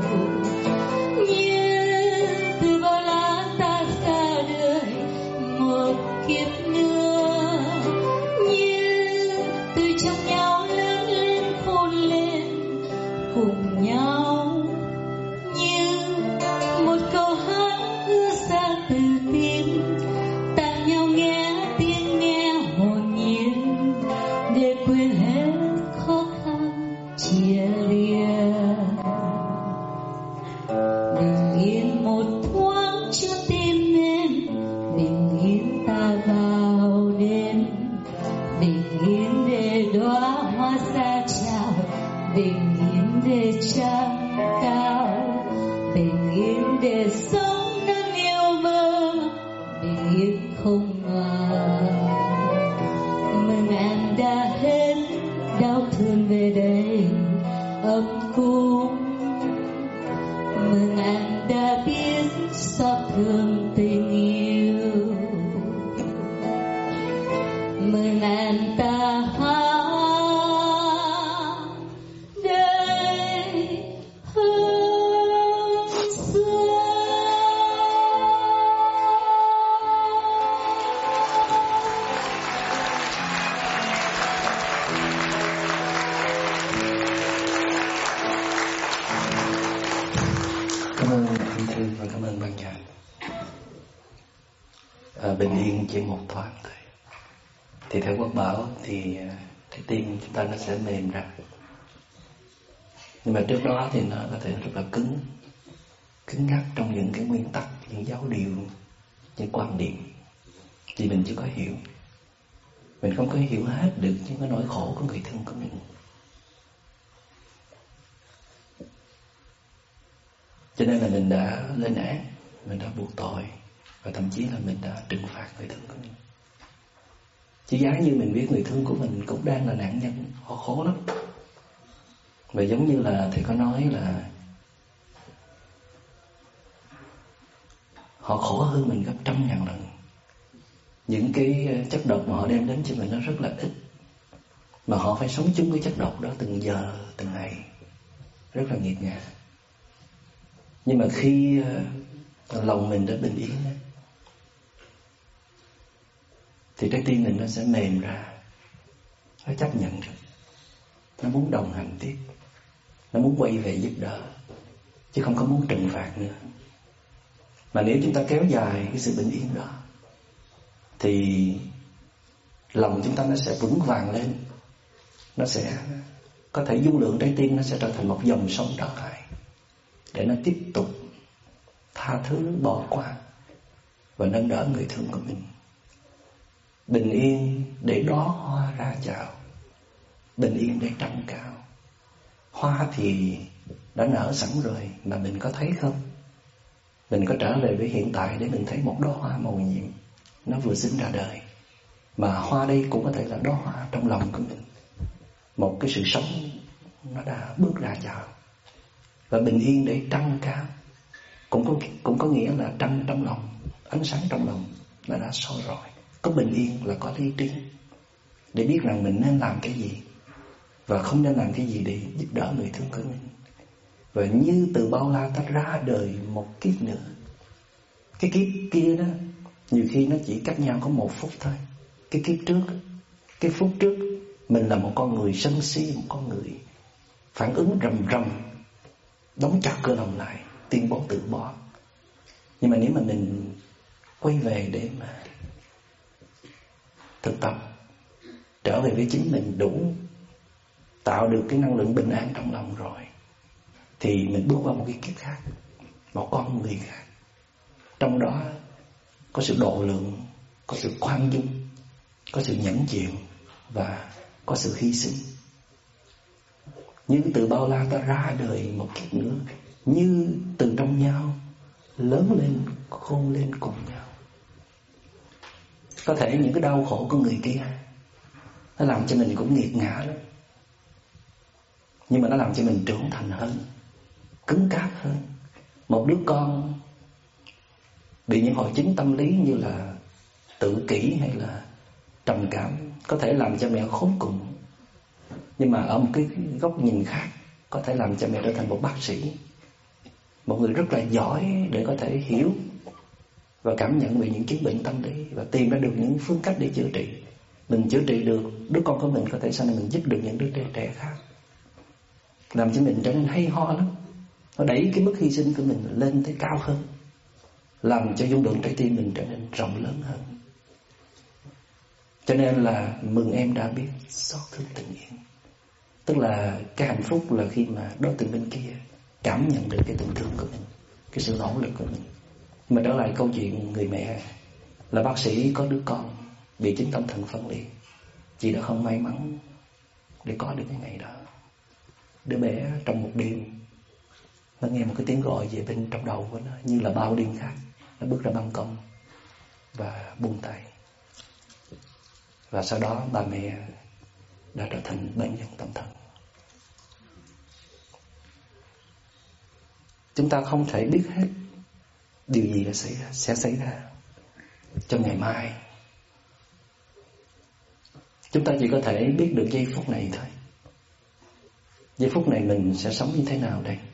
như từ bao lá ta xa đời một kiếp nữa, như từ trong nhau lớn lên khôn lên cùng nhau, như một câu hát ứa ra từ tim tặng nhau nghe tiếng nghe hồn nhiên, để quên hết khó khăn chia lìa. Bình yên một thoáng cho tim em, bình yên ta vào đêm, bình yên để đóa hoa ra chào, bình yên để trăng cao, bình yên để sống nâng niu mơ, bình yên không ngờ. Mừng em đã hết đau thương về đây ấm cúng, mừng em đã biết xót thương tình yêu, mừng em ta hát đây hương xuân. Cảm ơn anh Thư và cảm ơn ban nhạc. À, bình yên chỉ một thoáng thôi. Thì theo Quốc Bảo thì cái tim chúng ta nó sẽ mềm ra. Nhưng mà trước đó thì nó có thể rất là cứng, cứng ngắc trong những cái nguyên tắc, những giáo điều, những quan điểm. Vì mình chưa có hiểu. Mình không có hiểu hết được những cái nỗi khổ của người thân của mình. Cho nên là mình đã lên án, mình đã buộc tội, và thậm chí là mình đã trừng phạt người thân của mình. Chỉ giá như mình biết người thân của mình cũng đang là nạn nhân, họ khổ lắm. Và giống như là thầy có nói là họ khổ hơn mình gấp trăm ngàn lần. Những cái chất độc mà họ đem đến cho mình nó rất là ít, mà họ phải sống chung với chất độc đó từng giờ, từng ngày, rất là nghiệt ngã. Nhưng mà khi uh, lòng mình đã bình yên đó, thì trái tim mình nó sẽ mềm ra, nó chấp nhận được, nó muốn đồng hành tiếp, nó muốn quay về giúp đỡ, chứ không có muốn trừng phạt nữa. Mà nếu chúng ta kéo dài cái sự bình yên đó, thì lòng chúng ta nó sẽ vững vàng lên, nó sẽ có thể dung lượng trái tim nó sẽ trở thành một dòng sông đào hải, để nó tiếp tục tha thứ, bỏ qua và nâng đỡ người thương của mình. Bình yên để đóa hoa ra chào, bình yên để trăng cao. Hoa thì đã nở sẵn rồi, mà mình có thấy không? Mình có trở về với hiện tại để mình thấy một đóa hoa màu nhiệm, nó vừa sinh ra đời. Mà hoa đây cũng có thể là đóa hoa trong lòng của mình, một cái sự sống nó đã bước ra chào. Và bình yên để trăng cao, cũng có cũng có nghĩa là trăng trong lòng, ánh sáng trong lòng là đã soi rọi. Có bình yên là có lý trí, để biết rằng mình nên làm cái gì và không nên làm cái gì để giúp đỡ người thương của mình. Và như từ bao la ta ra đời một kiếp nữa. Cái kiếp kia đó nhiều khi nó chỉ cách nhau có một phút thôi. Cái kiếp trước, cái phút trước mình là một con người sân si, một con người phản ứng rầm rầm, đóng chặt cơ lòng lại, tuyên bố từ bỏ. Nhưng mà nếu mà mình quay về để mà thực tập, trở về với chính mình đủ, tạo được cái năng lượng bình an trong lòng rồi, thì mình bước vào một cái kiếp khác, một con người khác. Trong đó có sự độ lượng, có sự khoan dung, có sự nhẫn chịu và có sự hy sinh. Như từ bao la ta ra đời một kiếp nữa, như từ trong nhau lớn lên, khôn lên cùng nhau. Có thể những cái đau khổ của người kia nó làm cho mình cũng nghiệt ngã lắm, nhưng mà nó làm cho mình trưởng thành hơn, cứng cáp hơn. Một đứa con bị những hội chứng tâm lý như là tự kỷ hay là trầm cảm có thể làm cho mẹ khốn cùng, nhưng mà ở một cái góc nhìn khác có thể làm cho mẹ trở thành một bác sĩ, một người rất là giỏi để có thể hiểu và cảm nhận về những chứng bệnh tâm lý và tìm ra được những phương cách để chữa trị. Mình chữa trị được đứa con của mình, có thể sau này mình giúp được những đứa trẻ, trẻ khác, làm cho mình trở nên hay ho lắm. Nó đẩy cái mức hy sinh của mình lên tới cao hơn, làm cho dung lượng trái tim mình trở nên rộng lớn hơn. Cho nên là mừng em đã biết xót thương tình yên. Tức là cái hạnh phúc là khi mà đối tượng bên kia cảm nhận được cái tình thương của mình, cái sự nỗ lực của mình. Mà trở lại câu chuyện người mẹ là bác sĩ có đứa con bị chứng tâm thần phân liệt. Chị đã không may mắn để có được cái ngày đó. Đứa bé trong một đêm nó nghe một cái tiếng gọi về bên trong đầu của nó, như là bao đêm khác. Nó bước ra ban công và buông tay. Và sau đó bà mẹ đã trở thành bệnh nhân tâm thần. Chúng ta không thể biết hết điều gì đã xảy ra, sẽ xảy ra trong ngày mai. Chúng ta chỉ có thể biết được giây phút này thôi. Giây phút này mình sẽ sống như thế nào đây?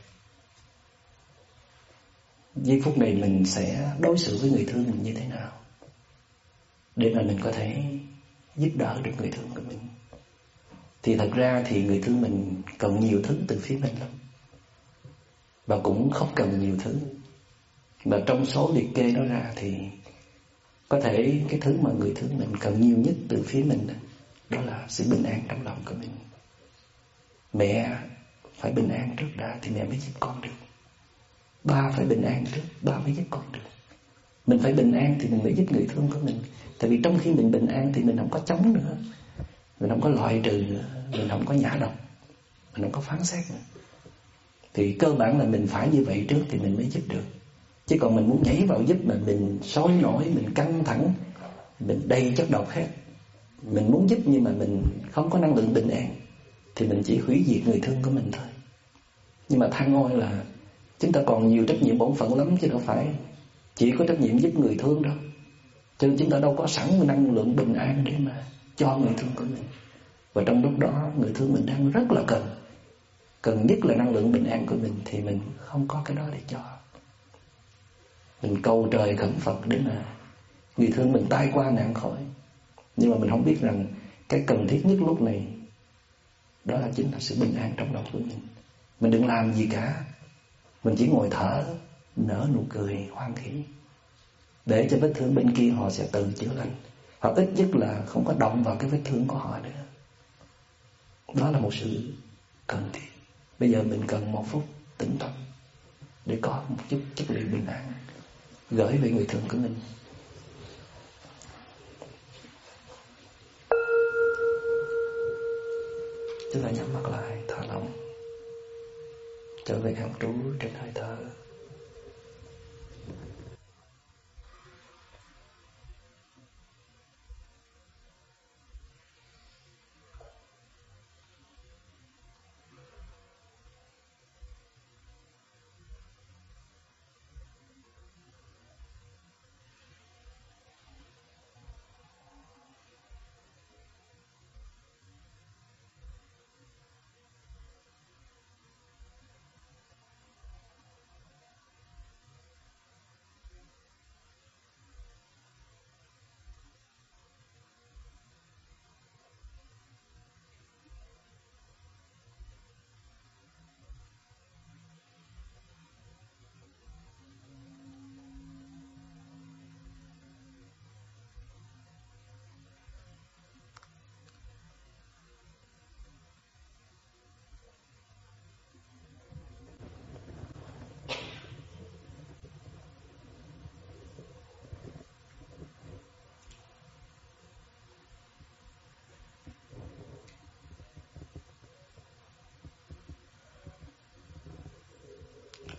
Giây phút này mình sẽ đối xử với người thương mình như thế nào, để mà mình có thể giúp đỡ được người thương của mình. Thì thật ra thì người thương mình cần nhiều thứ từ phía mình lắm, và cũng không cần nhiều thứ. Mà trong số liệt kê đó ra thì có thể cái thứ mà người thương mình cần nhiều nhất từ phía mình đó, đó là sự bình an trong lòng của mình. Mẹ phải bình an trước đã thì mẹ mới giúp con được. Ba phải bình an trước, ba mới giúp con được. Mình phải bình an thì mình mới giúp người thương của mình. Tại vì trong khi mình bình an thì mình không có chống nữa, mình không có loại trừ nữa, mình không có nhã độc, mình không có phán xét nữa. Thì cơ bản là mình phải như vậy trước thì mình mới giúp được. Chứ còn mình muốn nhảy vào giúp mà mình sôi nổi, mình căng thẳng, mình đầy chất độc hết. Mình muốn giúp nhưng mà mình không có năng lượng bình an thì mình chỉ hủy diệt người thương của mình thôi. Nhưng mà than ngôi là chúng ta còn nhiều trách nhiệm bổn phận lắm, chứ đâu phải chỉ có trách nhiệm giúp người thương đâu. Cho nên chúng ta đâu có sẵn năng lượng bình an để mà cho người thương của mình. Và trong lúc đó người thương mình đang rất là cần, cần nhất là năng lượng bình an của mình, thì mình không có cái đó để cho. Mình cầu trời khẩn Phật để mà người thương mình tai qua nạn khỏi. Nhưng mà mình không biết rằng cái cần thiết nhất lúc này đó là chính là sự bình an trong lòng của mình. Mình đừng làm gì cả, mình chỉ ngồi thở, nở nụ cười hoan hỷ, để cho vết thương bên kia họ sẽ tự chữa lành, hoặc ít nhất là không có động vào cái vết thương của họ nữa. Đó là một sự cần thiết. Bây giờ mình cần một phút tĩnh tâm để có một chút chất liệu bình an gửi về người thương của mình. Chúng ta nhắm mắt lại, thả lỏng, trở về an trú trên hơi thở.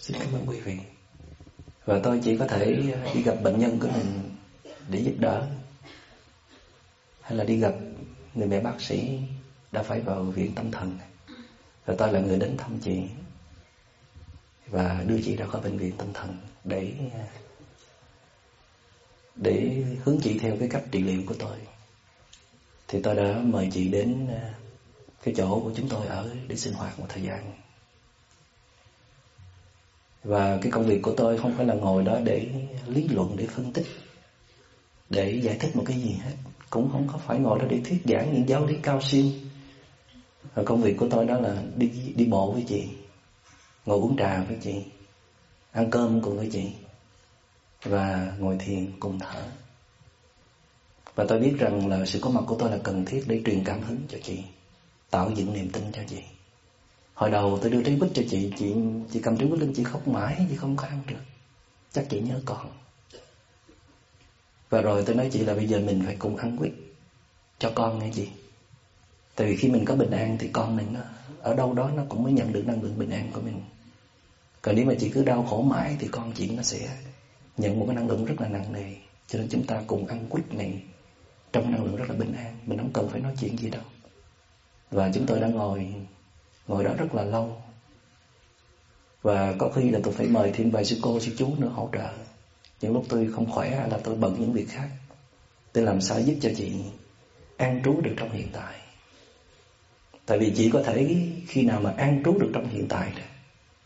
Xin cảm ơn quý vị. Và tôi chỉ có thể đi gặp bệnh nhân của mình để giúp đỡ, hay là đi gặp người mẹ bác sĩ đã phải vào viện tâm thần, và tôi là người đến thăm chị và đưa chị ra khỏi bệnh viện tâm thần để để hướng chị theo cái cách trị liệu của tôi. Thì tôi đã mời chị đến cái chỗ của chúng tôi ở để sinh hoạt một thời gian. Và cái công việc của tôi không phải là ngồi đó để lý luận, để phân tích, để giải thích một cái gì hết. Cũng không có phải ngồi đó để thuyết giảng những giáo lý cao siêu. Và công việc của tôi đó là đi đi bộ với chị, ngồi uống trà với chị, ăn cơm cùng với chị, và ngồi thiền cùng thở. Và tôi biết rằng là sự có mặt của tôi là cần thiết để truyền cảm hứng cho chị, tạo dựng niềm tin cho chị. Hồi đầu tôi đưa trái quýt cho chị, chị chị cầm trái quýt lên, chị khóc mãi, chị không có ăn được. Chắc chị nhớ con. Và rồi tôi nói chị là bây giờ mình phải cùng ăn quýt cho con nghe chị. Tại vì khi mình có bình an thì con mình nó, ở đâu đó nó cũng mới nhận được năng lượng bình an của mình. Còn nếu mà chị cứ đau khổ mãi thì con chị nó sẽ nhận một cái năng lượng rất là nặng nề. Cho nên chúng ta cùng ăn quýt này trong năng lượng rất là bình an. Mình không cần phải nói chuyện gì đâu. Và chúng tôi đã ngồi Ngồi đó rất là lâu. Và có khi là tôi phải mời thêm vài sư cô, sư chú nữa hỗ trợ. Những lúc tôi không khỏe hay là tôi bận những việc khác, tôi làm sao giúp cho chị an trú được trong hiện tại. Tại vì chị có thể khi nào mà an trú được trong hiện tại đó,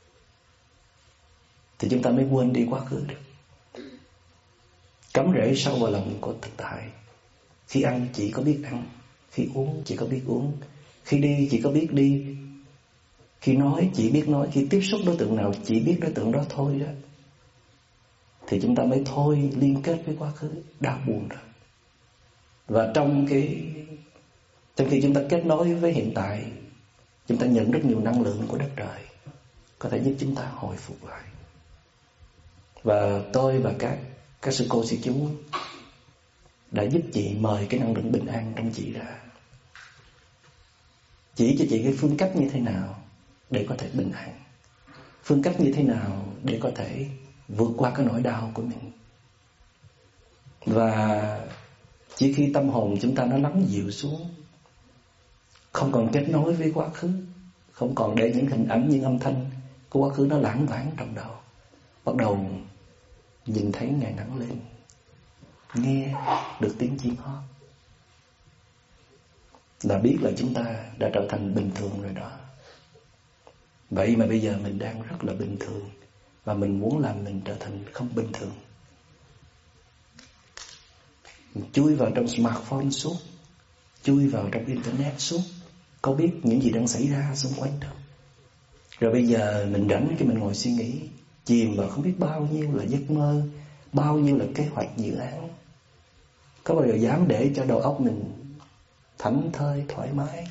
thì chúng ta mới quên đi quá khứ được, cắm rễ sâu vào lòng của thực tại. Khi ăn chị có biết ăn, khi uống chị có biết uống, khi đi chị có biết đi, khi nói chị biết nói, khi tiếp xúc đối tượng nào chị biết đối tượng đó thôi đó. Thì chúng ta mới thôi liên kết với quá khứ đau buồn rồi. Và trong cái Trong khi chúng ta kết nối với hiện tại, chúng ta nhận rất nhiều năng lượng của đất trời, có thể giúp chúng ta hồi phục lại. Và tôi và các các sư cô sư chú đã giúp chị mời cái năng lượng bình an trong chị ra, chỉ cho chị cái phương cách như thế nào để có thể bình an, phương cách như thế nào để có thể vượt qua cái nỗi đau của mình. Và chỉ khi tâm hồn chúng ta nó lắng dịu xuống, không còn kết nối với quá khứ, không còn để những hình ảnh, những âm thanh của quá khứ nó lãng vảng trong đầu, bắt đầu nhìn thấy ngày nắng lên, nghe được tiếng chim hót, là biết là chúng ta đã trở thành bình thường rồi đó. Vậy mà bây giờ mình đang rất là bình thường, và mình muốn làm mình trở thành không bình thường. Mình chui vào trong smartphone suốt, chui vào trong internet suốt, có biết những gì đang xảy ra xung quanh đâu. Rồi bây giờ mình rảnh cái mình ngồi suy nghĩ, chìm vào không biết bao nhiêu là giấc mơ, bao nhiêu là kế hoạch dự án. Có bao giờ dám để cho đầu óc mình thảnh thơi thoải mái?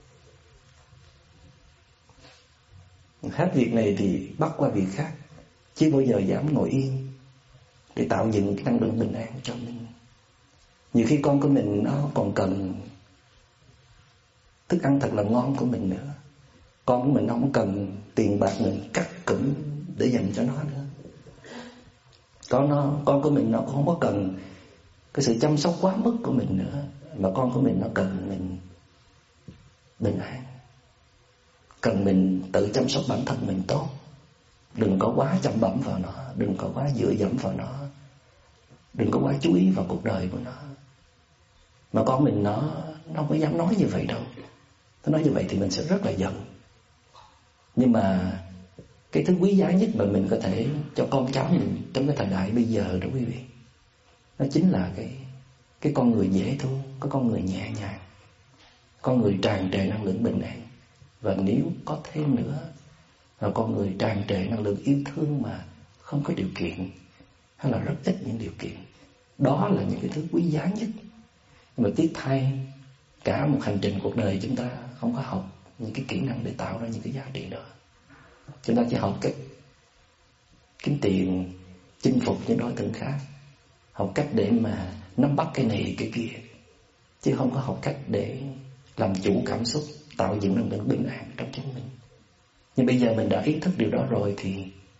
Hết việc này thì bắt qua việc khác, chứ bao giờ dám ngồi yên để tạo dựng cái năng lượng bình an cho mình. Nhiều khi con của mình nó còn cần thức ăn thật là ngon của mình nữa. Con của mình nó không cần tiền bạc mình cắt cụm để dành cho nó nữa. Con, nó, con của mình nó cũng không có cần cái sự chăm sóc quá mức của mình nữa. Mà con của mình nó cần mình bình an, cần mình tự chăm sóc bản thân mình tốt. Đừng có quá chăm bẵm vào nó, đừng có quá dựa dẫm vào nó, đừng có quá chú ý vào cuộc đời của nó. Mà con mình nó nó không có dám nói như vậy đâu. Nó nói như vậy thì mình sẽ rất là giận. Nhưng mà cái thứ quý giá nhất mà mình có thể cho con cháu mình trong cái thời đại bây giờ đó quý vị, nó chính là cái cái con người dễ thương, có con người nhẹ nhàng, con người tràn trề năng lượng bình an. Và nếu có thêm nữa là con người tràn trề năng lượng yêu thương mà không có điều kiện, hay là rất ít những điều kiện. Đó là những cái thứ quý giá nhất. Nhưng mà tiếc thay, cả một hành trình cuộc đời chúng ta không có học những cái kỹ năng để tạo ra những cái giá trị đó. Chúng ta chỉ học cách kiếm tiền, chinh phục những đối tượng khác, học cách để mà nắm bắt cái này cái kia, chứ không có học cách để làm chủ cảm xúc, tạo dựng năng lượng bình an trong chính mình. Nhưng bây giờ mình đã ý thức điều đó rồi thì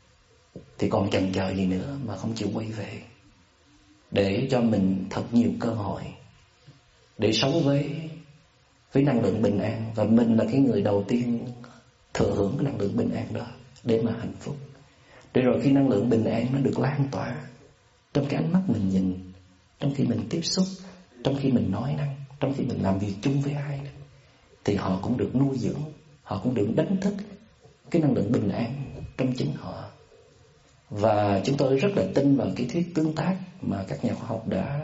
thì còn chần chờ gì nữa mà không chịu quay về, để cho mình thật nhiều cơ hội để sống với với năng lượng bình an. Và mình là cái người đầu tiên thừa hưởng cái năng lượng bình an đó để mà hạnh phúc. Để rồi khi năng lượng bình an nó được lan tỏa trong cái ánh mắt mình nhìn, trong khi mình tiếp xúc, trong khi mình nói năng, trong khi mình làm việc chung với ai đó, thì họ cũng được nuôi dưỡng, họ cũng được đánh thức cái năng lượng bình an trong chính họ. Và chúng tôi rất là tin vào cái thuyết tương tác mà các nhà khoa học đã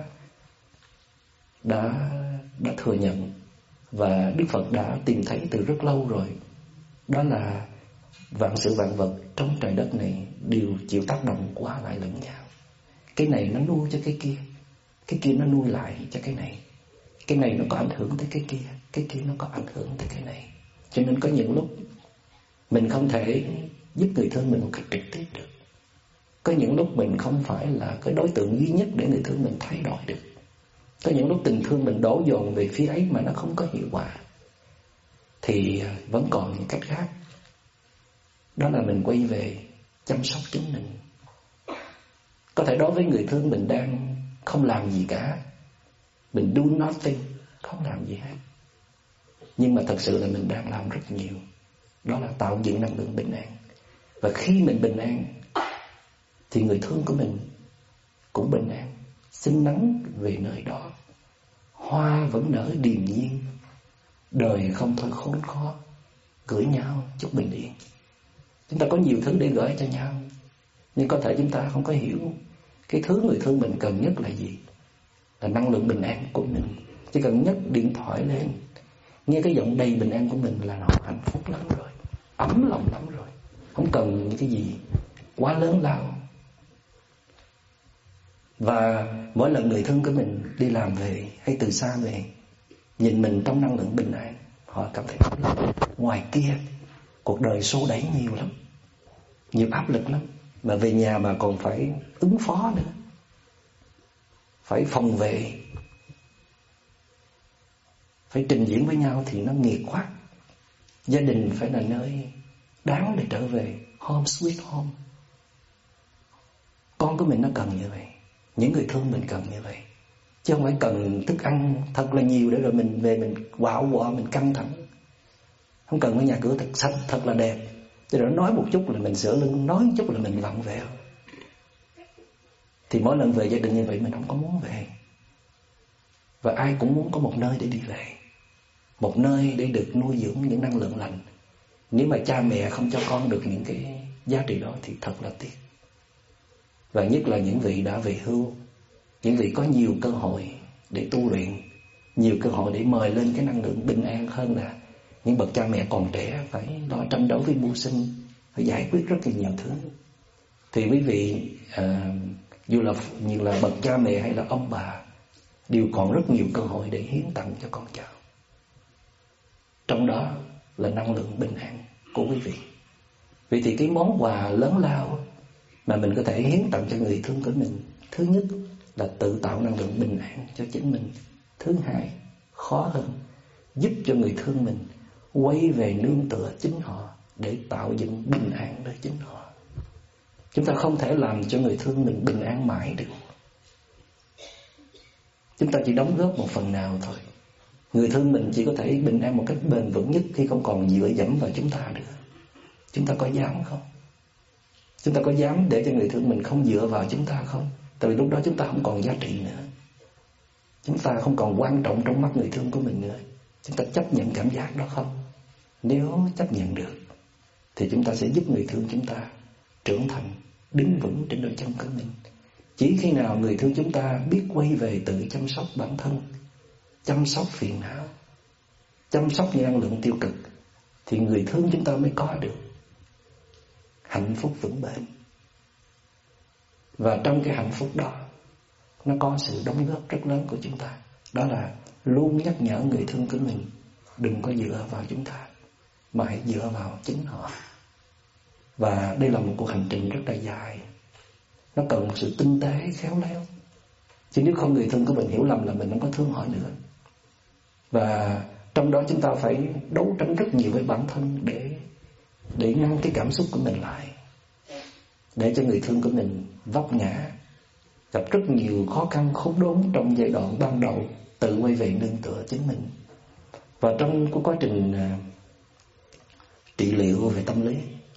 đã đã thừa nhận, và Đức Phật đã tìm thấy từ rất lâu rồi. Đó là vạn sự vạn vật trong trời đất này đều chịu tác động qua lại lẫn nhau. Cái này nó nuôi cho cái kia, cái kia nó nuôi lại cho cái này. Cái này nó có ảnh hưởng tới cái kia, cái kia nó có ảnh hưởng tới cái này. Cho nên có những lúc mình không thể giúp người thương mình một cách trực tiếp được. Có những lúc mình không phải là cái đối tượng duy nhất để người thương mình thay đổi được. Có những lúc tình thương mình đổ dồn về phía ấy mà nó không có hiệu quả, thì vẫn còn những cách khác. Đó là mình quay về chăm sóc chính mình. Có thể đối với người thương mình đang không làm gì cả, mình do nothing, không làm gì hết, nhưng mà thật sự là mình đang làm rất nhiều. Đó là tạo dựng năng lượng bình an. Và khi mình bình an thì người thương của mình cũng bình an, xin nắng về nơi đó. Hoa vẫn nở điềm nhiên, đời không thôi khốn khó, gửi nhau chúc bình yên. Chúng ta có nhiều thứ để gửi cho nhau, nhưng có thể chúng ta không có hiểu cái thứ người thương mình cần nhất là gì. Là năng lượng bình an của mình. Chỉ cần nhấc điện thoại lên, nghe cái giọng đầy bình an của mình là họ hạnh phúc lắm rồi, ấm lòng lắm rồi. Không cần những cái gì quá lớn lao. Và mỗi lần người thân của mình đi làm về hay từ xa về, nhìn mình trong năng lượng bình an, họ cảm thấy ấm lòng. Ngoài kia cuộc đời xô đẩy nhiều lắm, nhiều áp lực lắm, mà về nhà mà còn phải ứng phó nữa, phải phòng vệ, phải trình diễn với nhau thì nó nghiệt quá. Gia đình phải là nơi đáng để trở về, home sweet home. Con của mình nó cần như vậy, những người thương mình cần như vậy, chứ không phải cần thức ăn thật là nhiều để rồi mình về mình quạo quọ, mình căng thẳng. Không cần cái nhà cửa thật sạch, thật là đẹp, để rồi nói một chút là mình sửa lưng, nói một chút là mình vặn vẹo. Thì mỗi lần về gia đình như vậy mình không có muốn về. Và ai cũng muốn có một nơi để đi về, một nơi để được nuôi dưỡng những năng lượng lành. Nếu mà cha mẹ không cho con được những cái giá trị đó thì thật là tiếc. Và nhất là những vị đã về hưu, những vị có nhiều cơ hội để tu luyện, nhiều cơ hội để mời lên cái năng lượng bình an hơn là những bậc cha mẹ còn trẻ phải lo tranh đấu với mưu sinh, phải giải quyết rất là nhiều thứ. Thì quý vị à, dù là như là bậc cha mẹ hay là ông bà đều còn rất nhiều cơ hội để hiến tặng cho con cháu. Trong đó là năng lượng bình an của quý vị. Vậy thì cái món quà lớn lao mà mình có thể hiến tặng cho người thương của mình, thứ nhất là tự tạo năng lượng bình an cho chính mình. Thứ hai, khó hơn, giúp cho người thương mình quay về nương tựa chính họ để tạo dựng bình an nơi chính họ. Chúng ta không thể làm cho người thương mình bình an mãi được. Chúng ta chỉ đóng góp một phần nào thôi. Người thương mình chỉ có thể bình an một cách bền vững nhất khi không còn dựa dẫm vào chúng ta nữa. Chúng ta có dám không? Chúng ta có dám để cho người thương mình không dựa vào chúng ta không? Tại vì lúc đó chúng ta không còn giá trị nữa, chúng ta không còn quan trọng trong mắt người thương của mình nữa. Chúng ta chấp nhận cảm giác đó không? Nếu chấp nhận được thì chúng ta sẽ giúp người thương chúng ta trưởng thành, đứng vững trên đôi chân của mình. Chỉ khi nào người thương chúng ta biết quay về tự chăm sóc bản thân, chăm sóc phiền não, chăm sóc những năng lượng tiêu cực, thì người thương chúng ta mới có được hạnh phúc vững bền. Và trong cái hạnh phúc đó, nó có sự đóng góp rất lớn của chúng ta. Đó là luôn nhắc nhở người thương của mình đừng có dựa vào chúng ta, mà hãy dựa vào chính họ. Và đây là một cuộc hành trình rất là dài, nó cần một sự tinh tế, khéo léo. Chứ nếu không, người thương của mình hiểu lầm là mình không có thương họ nữa. Và trong đó chúng ta phải đấu tranh rất nhiều với bản thân để để ngăn cái cảm xúc của mình lại. để cho người thương của mình vấp ngã, gặp rất nhiều khó khăn khốn đốn trong giai đoạn ban đầu, tự quay về nương tựa chính mình. Và trong cái quá trình uh, trị liệu về tâm lý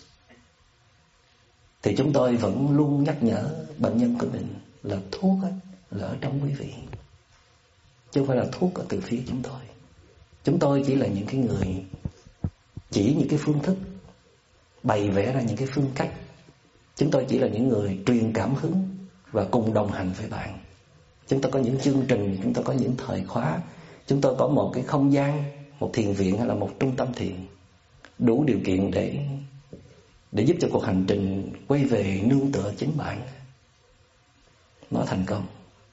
thì chúng tôi vẫn luôn nhắc nhở bệnh nhân của mình là thuốc ấy, là ở trong quý vị, chứ không phải là thuốc ở từ phía chúng tôi. Chúng tôi chỉ là những cái người chỉ những cái phương thức, bày vẽ ra những cái phương cách. Chúng tôi chỉ là những người truyền cảm hứng và cùng đồng hành với bạn. Chúng tôi có những chương trình, chúng tôi có những thời khóa, chúng tôi có một cái không gian, một thiền viện hay là một trung tâm thiền đủ điều kiện để để giúp cho cuộc hành trình quay về nương tựa chính bạn nó thành công.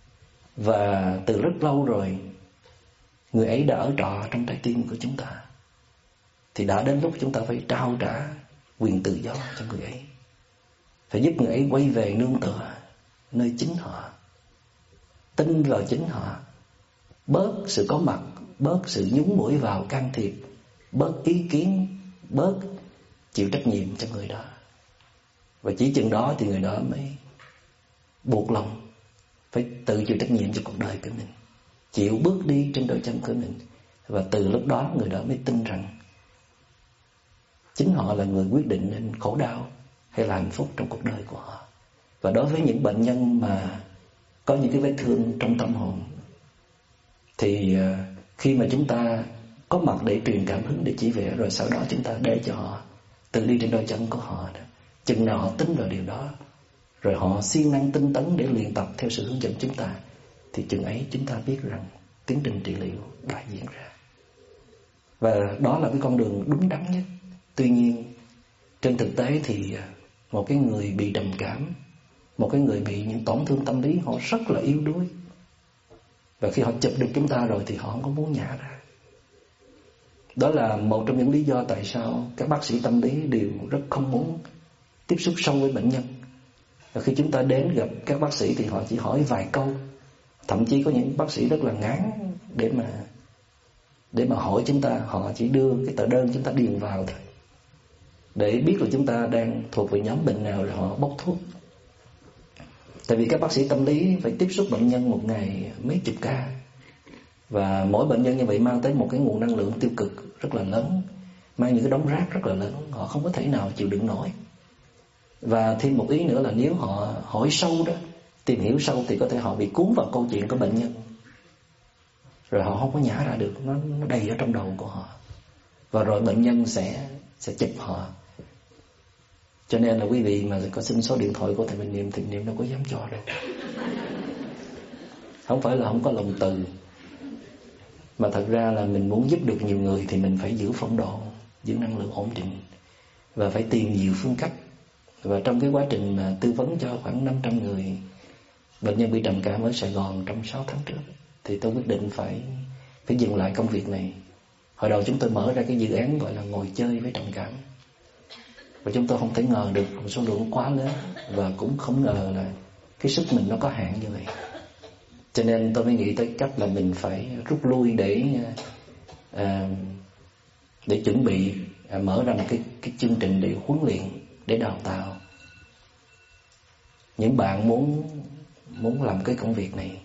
Và từ rất lâu rồi, người ấy đã ở trọ trong trái tim của chúng ta. Thì đã đến lúc chúng ta phải trao trả quyền tự do cho người ấy, phải giúp người ấy quay về nương tựa nơi chính họ, tin vào chính họ, bớt sự có mặt, bớt sự nhúng mũi vào can thiệp, bớt ý kiến, bớt chịu trách nhiệm cho người đó. Và chỉ chừng đó thì người đó mới buộc lòng phải tự chịu trách nhiệm cho cuộc đời của mình, chịu bước đi trên đôi chân của mình. Và từ lúc đó người đó mới tin rằng chính họ là người quyết định nên khổ đau hay là hạnh phúc trong cuộc đời của họ. Và đối với những bệnh nhân mà có những cái vết thương trong tâm hồn, thì khi mà chúng ta có mặt để truyền cảm hứng, để chỉ vẽ, rồi sau đó chúng ta để cho họ tự đi trên đôi chân của họ, chừng nào họ tin vào điều đó, rồi họ siêng năng tinh tấn để luyện tập theo sự hướng dẫn chúng ta, thì chừng ấy chúng ta biết rằng tiến trình trị liệu đã diễn ra. Và đó là cái con đường đúng đắn nhất. Tuy nhiên trên thực tế thì một cái người bị trầm cảm, một cái người bị những tổn thương tâm lý, họ rất là yếu đuối. Và khi họ chụp được chúng ta rồi thì họ không có muốn nhả ra. Đó là một trong những lý do tại sao các bác sĩ tâm lý đều rất không muốn tiếp xúc sâu với bệnh nhân. Và khi chúng ta đến gặp các bác sĩ thì họ chỉ hỏi vài câu. Thậm chí có những bác sĩ rất là ngán để mà để mà hỏi chúng ta. Họ chỉ đưa cái tờ đơn chúng ta điền vào thôi, để biết là chúng ta đang thuộc về nhóm bệnh nào, rồi họ bốc thuốc. Tại vì các bác sĩ tâm lý phải tiếp xúc bệnh nhân một ngày mấy chục ca, và mỗi bệnh nhân như vậy mang tới một cái nguồn năng lượng tiêu cực rất là lớn, mang những cái đống rác rất là lớn. Họ không có thể nào chịu đựng nổi. Và thêm một ý nữa là nếu họ hỏi sâu đó, tìm hiểu sâu, thì có thể họ bị cuốn vào câu chuyện của bệnh nhân, rồi họ không có nhả ra được, nó, nó đầy ở trong đầu của họ. Và rồi bệnh nhân sẽ sẽ chụp họ. Cho nên là quý vị mà có xin số điện thoại của thầy Bình Niệm, thầy Bình Niệm đâu có dám cho đâu. Không phải là không có lòng từ, mà thật ra là mình muốn giúp được nhiều người thì mình phải giữ phong độ, giữ năng lượng ổn định, và phải tìm nhiều phương cách. Và trong cái quá trình mà tư vấn cho khoảng năm trăm người bệnh nhân bị trầm cảm ở Sài Gòn trong sáu tháng trước, thì tôi quyết định phải phải dừng lại công việc này. Hồi đầu chúng tôi mở ra cái dự án gọi là ngồi chơi với trầm cảm, và chúng tôi không thể ngờ được một số lượng quá lớn, và cũng không ngờ là cái sức mình nó có hạn như vậy. Cho nên tôi mới nghĩ tới cách là mình phải rút lui để à, để chuẩn bị à, mở ra một cái, cái chương trình để huấn luyện, để đào tạo những bạn muốn muốn làm cái công việc này.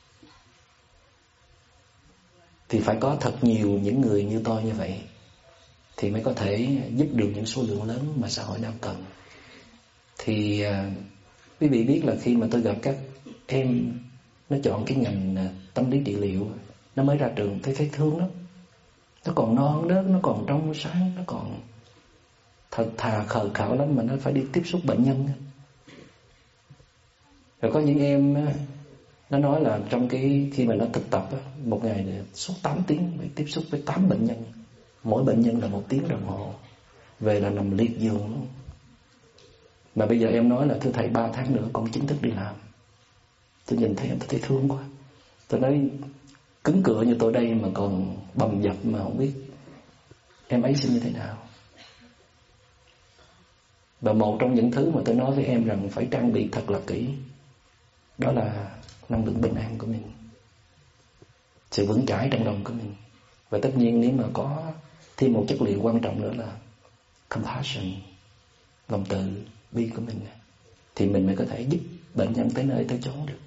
Thì phải có thật nhiều những người như tôi như vậy thì mới có thể giúp được những số lượng lớn mà xã hội đang cần. Thì à, quý vị biết là khi mà tôi gặp các em nó chọn cái ngành à, tâm lý trị liệu, nó mới ra trường, tôi thấy thương lắm. Nó còn non nớt, nó còn trong sáng, nó còn thật thà khờ khạo lắm, mà nó phải đi tiếp xúc bệnh nhân. Rồi có những em nó nói là trong cái khi mà nó thực tập một ngày suốt tám tiếng phải tiếp xúc với tám bệnh nhân, mỗi bệnh nhân là một tiếng đồng hồ, về là nằm liệt giường luôn. Mà bây giờ em nói là thưa thầy, ba tháng nữa con chính thức đi làm. Tôi nhìn thấy em tôi thấy thương quá. Tôi nói cứng cựa như tôi đây mà còn bầm dập mà không biết em ấy sinh như thế nào. Và một trong những thứ mà tôi nói với em rằng phải trang bị thật là kỹ, đó là năng lượng bình an của mình, sự vững chãi trong lòng của mình. Và tất nhiên nếu mà có thêm một chất liệu quan trọng nữa là compassion, lòng từ bi của mình. thì mình mới có thể giúp bệnh nhân tới nơi tới chốn được.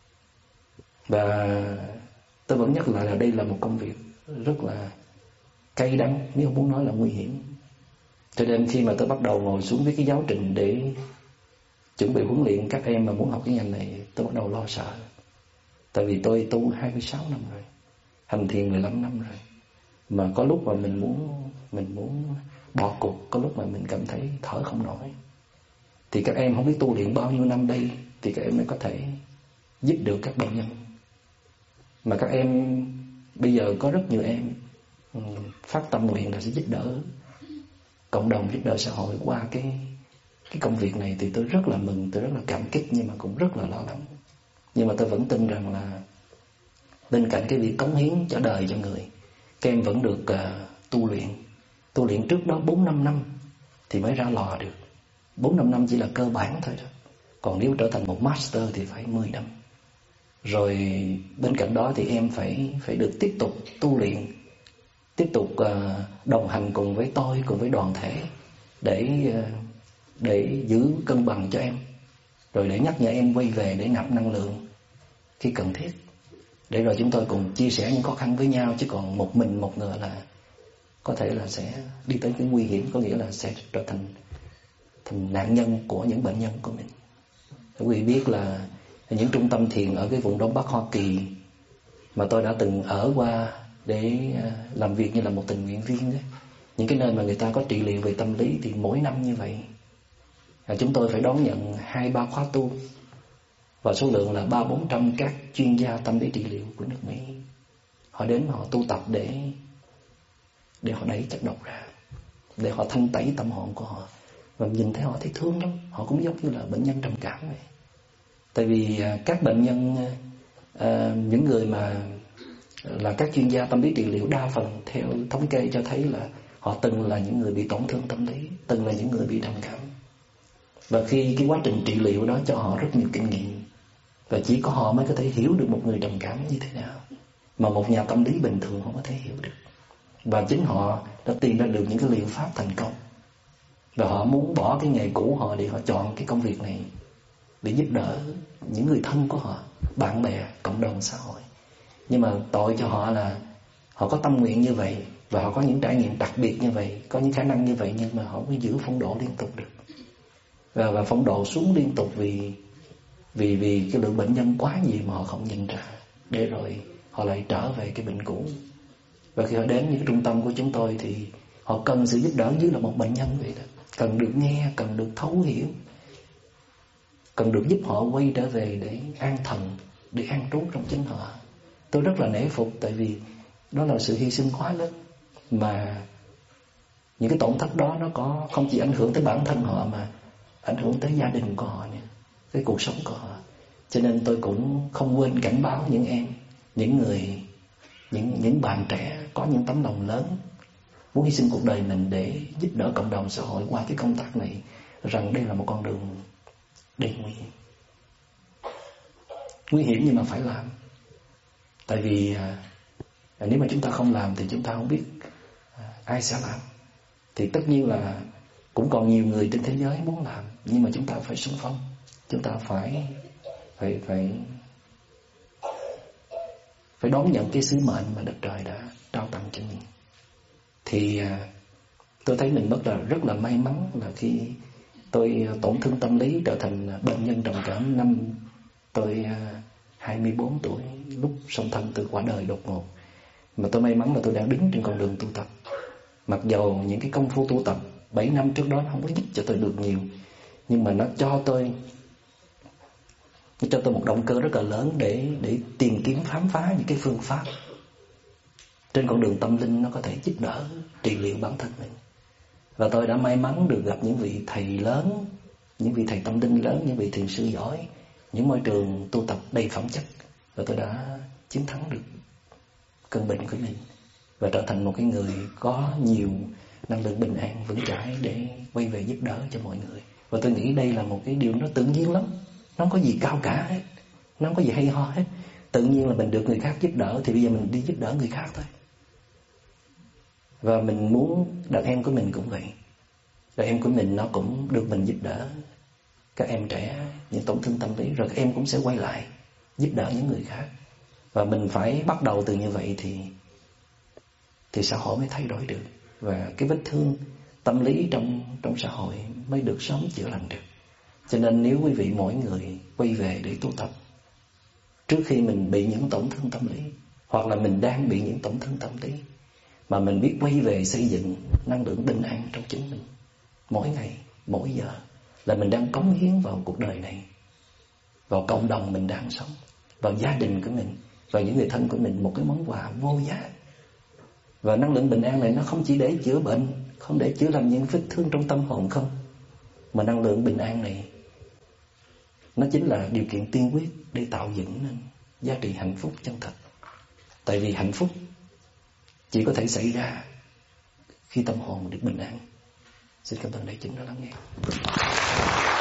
Và tôi vẫn nhắc lại là đây là một công việc rất là cay đắng, nếu không muốn nói là nguy hiểm. Cho nên khi mà tôi bắt đầu ngồi xuống với cái giáo trình để chuẩn bị huấn luyện các em mà muốn học cái ngành này, tôi bắt đầu lo sợ. Tại vì tôi tu hai mươi sáu năm rồi, hành thiền mười lăm năm rồi, mà có lúc mà mình muốn mình muốn bỏ cuộc, có lúc mà mình cảm thấy thở không nổi. Thì các em không biết tu luyện bao nhiêu năm đây thì các em mới có thể giúp được các bệnh nhân. Mà các em bây giờ có rất nhiều em phát tâm nguyện là sẽ giúp đỡ cộng đồng, giúp đỡ xã hội qua cái cái công việc này, thì tôi rất là mừng, tôi rất là cảm kích, nhưng mà cũng rất là lo lắng. Nhưng mà tôi vẫn tin rằng là bên cạnh cái việc cống hiến cho đời cho người, các em vẫn được uh, tu luyện. Tu luyện trước đó bốn năm năm thì mới ra lò được. Bốn năm năm chỉ là cơ bản thôi đó. Còn nếu trở thành một master thì phải mười năm. Rồi bên cạnh đó thì em phải phải được tiếp tục tu luyện, tiếp tục uh, đồng hành cùng với tôi, cùng với đoàn thể để uh, để giữ cân bằng cho em, rồi để nhắc nhở em quay về để nạp năng lượng khi cần thiết, để rồi chúng tôi cùng chia sẻ những khó khăn với nhau. Chứ còn một mình một người là có thể là sẽ đi tới cái nguy hiểm, có nghĩa là sẽ trở thành thành nạn nhân của những bệnh nhân của mình. Quý vị biết là những trung tâm thiền ở cái vùng Đông Bắc Hoa Kỳ mà tôi đã từng ở qua để làm việc như là một tình nguyện viên ấy, những cái nơi mà người ta có trị liệu về tâm lý, thì mỗi năm như vậy à, chúng tôi phải đón nhận hai ba khóa tu, và số lượng là ba bốn trăm các chuyên gia tâm lý trị liệu của nước Mỹ. Họ đến họ tu tập để để họ đẩy chất độc ra, để họ thanh tẩy tâm hồn của họ. Và nhìn thấy họ thấy thương lắm. Họ cũng giống như là bệnh nhân trầm cảm vậy. Tại vì à, các bệnh nhân à, những người mà là các chuyên gia tâm lý trị liệu, đa phần theo thống kê cho thấy là họ từng là những người bị tổn thương tâm lý, từng là những người bị trầm cảm. Và khi cái quá trình trị liệu đó cho họ rất nhiều kinh nghiệm, và chỉ có họ mới có thể hiểu được một người trầm cảm như thế nào, mà một nhà tâm lý bình thường không có thể hiểu được. Và chính họ đã tìm ra được những cái liệu pháp thành công, và họ muốn bỏ cái nghề cũ họ để họ chọn cái công việc này để giúp đỡ những người thân của họ, bạn bè, cộng đồng xã hội. Nhưng mà tội cho họ là họ có tâm nguyện như vậy, và họ có những trải nghiệm đặc biệt như vậy, có những khả năng như vậy, nhưng mà họ mới giữ phong độ liên tục được. Và, và phong độ xuống liên tục vì vì vì cái lượng bệnh nhân quá nhiều mà họ không nhìn ra, để rồi họ lại trở về cái bệnh cũ. Và khi họ đến những trung tâm của chúng tôi thì họ cần sự giúp đỡ như là một bệnh nhân vậy đó, cần được nghe, cần được thấu hiểu, cần được giúp họ quay trở về để an thần, để an trú trong chính họ. Tôi rất là nể phục, tại vì đó là sự hy sinh quá lớn, mà những cái tổn thất đó nó có không chỉ ảnh hưởng tới bản thân họ mà ảnh hưởng tới gia đình của họ nữa, tới cuộc sống của họ. Cho nên tôi cũng không quên cảnh báo những em, những người, những những bạn trẻ có những tấm lòng lớn, muốn hy sinh cuộc đời mình để giúp đỡ cộng đồng xã hội qua cái công tác này, rằng đây là một con đường đầy nguy hiểm. Nguy hiểm nhưng mà phải làm. Tại vì à, nếu mà chúng ta không làm thì chúng ta không biết à, ai sẽ làm. Thì tất nhiên là cũng còn nhiều người trên thế giới muốn làm, nhưng mà chúng ta phải xung phong, chúng ta phải phải phải phải đón nhận cái sứ mệnh mà đất trời đã trao tặng cho mình. Thì à, tôi thấy mình rất là rất là may mắn là khi tôi tổn thương tâm lý, trở thành bệnh nhân trầm cảm năm tôi à, hai mươi bốn tuổi, lúc song thân từ quả đời đột ngột. Mà tôi may mắn là tôi đang đứng trên con đường tu tập. Mặc dầu những cái công phu tu tập bảy năm trước đó nó không có giúp cho tôi được nhiều, nhưng mà nó cho tôi nó cho tôi một động cơ rất là lớn để để tìm kiếm khám phá những cái phương pháp trên con đường tâm linh, nó có thể giúp đỡ trị liệu bản thân mình. Và tôi đã may mắn được gặp những vị thầy lớn, những vị thầy tâm linh lớn, những vị thiền sư giỏi, những môi trường tu tập đầy phẩm chất. Và tôi đã chiến thắng được cơn bệnh của mình và trở thành một cái người có nhiều năng lượng bình an vững chãi để quay về giúp đỡ cho mọi người. Và tôi nghĩ đây là một cái điều nó tự nhiên lắm, nó không có gì cao cả hết, nó không có gì hay ho hết. Tự nhiên là mình được người khác giúp đỡ, thì bây giờ mình đi giúp đỡ người khác thôi. Và mình muốn đàn em của mình cũng vậy, đàn em của mình nó cũng được mình giúp đỡ, các em trẻ những tổn thương tâm lý, rồi các em cũng sẽ quay lại giúp đỡ những người khác. Và mình phải bắt đầu từ như vậy thì thì xã hội mới thay đổi được, và cái vết thương tâm lý trong trong xã hội mới được sớm chữa lành được. Cho nên nếu quý vị mỗi người quay về để tu tập, trước khi mình bị những tổn thương tâm lý, hoặc là mình đang bị những tổn thương tâm lý, mà mình biết quay về xây dựng năng lượng bình an trong chính mình mỗi ngày, mỗi giờ, là mình đang cống hiến vào cuộc đời này, vào cộng đồng mình đang sống, vào gia đình của mình, vào những người thân của mình, một cái món quà vô giá. Và năng lượng bình an này nó không chỉ để chữa bệnh, không để chữa lành những vết thương trong tâm hồn không, mà năng lượng bình an này nó chính là điều kiện tiên quyết để tạo dựng nên giá trị hạnh phúc chân thật. Tại vì hạnh phúc chỉ có thể xảy ra khi tâm hồn được bình an. Xin cảm ơn đại chúng đã lắng nghe.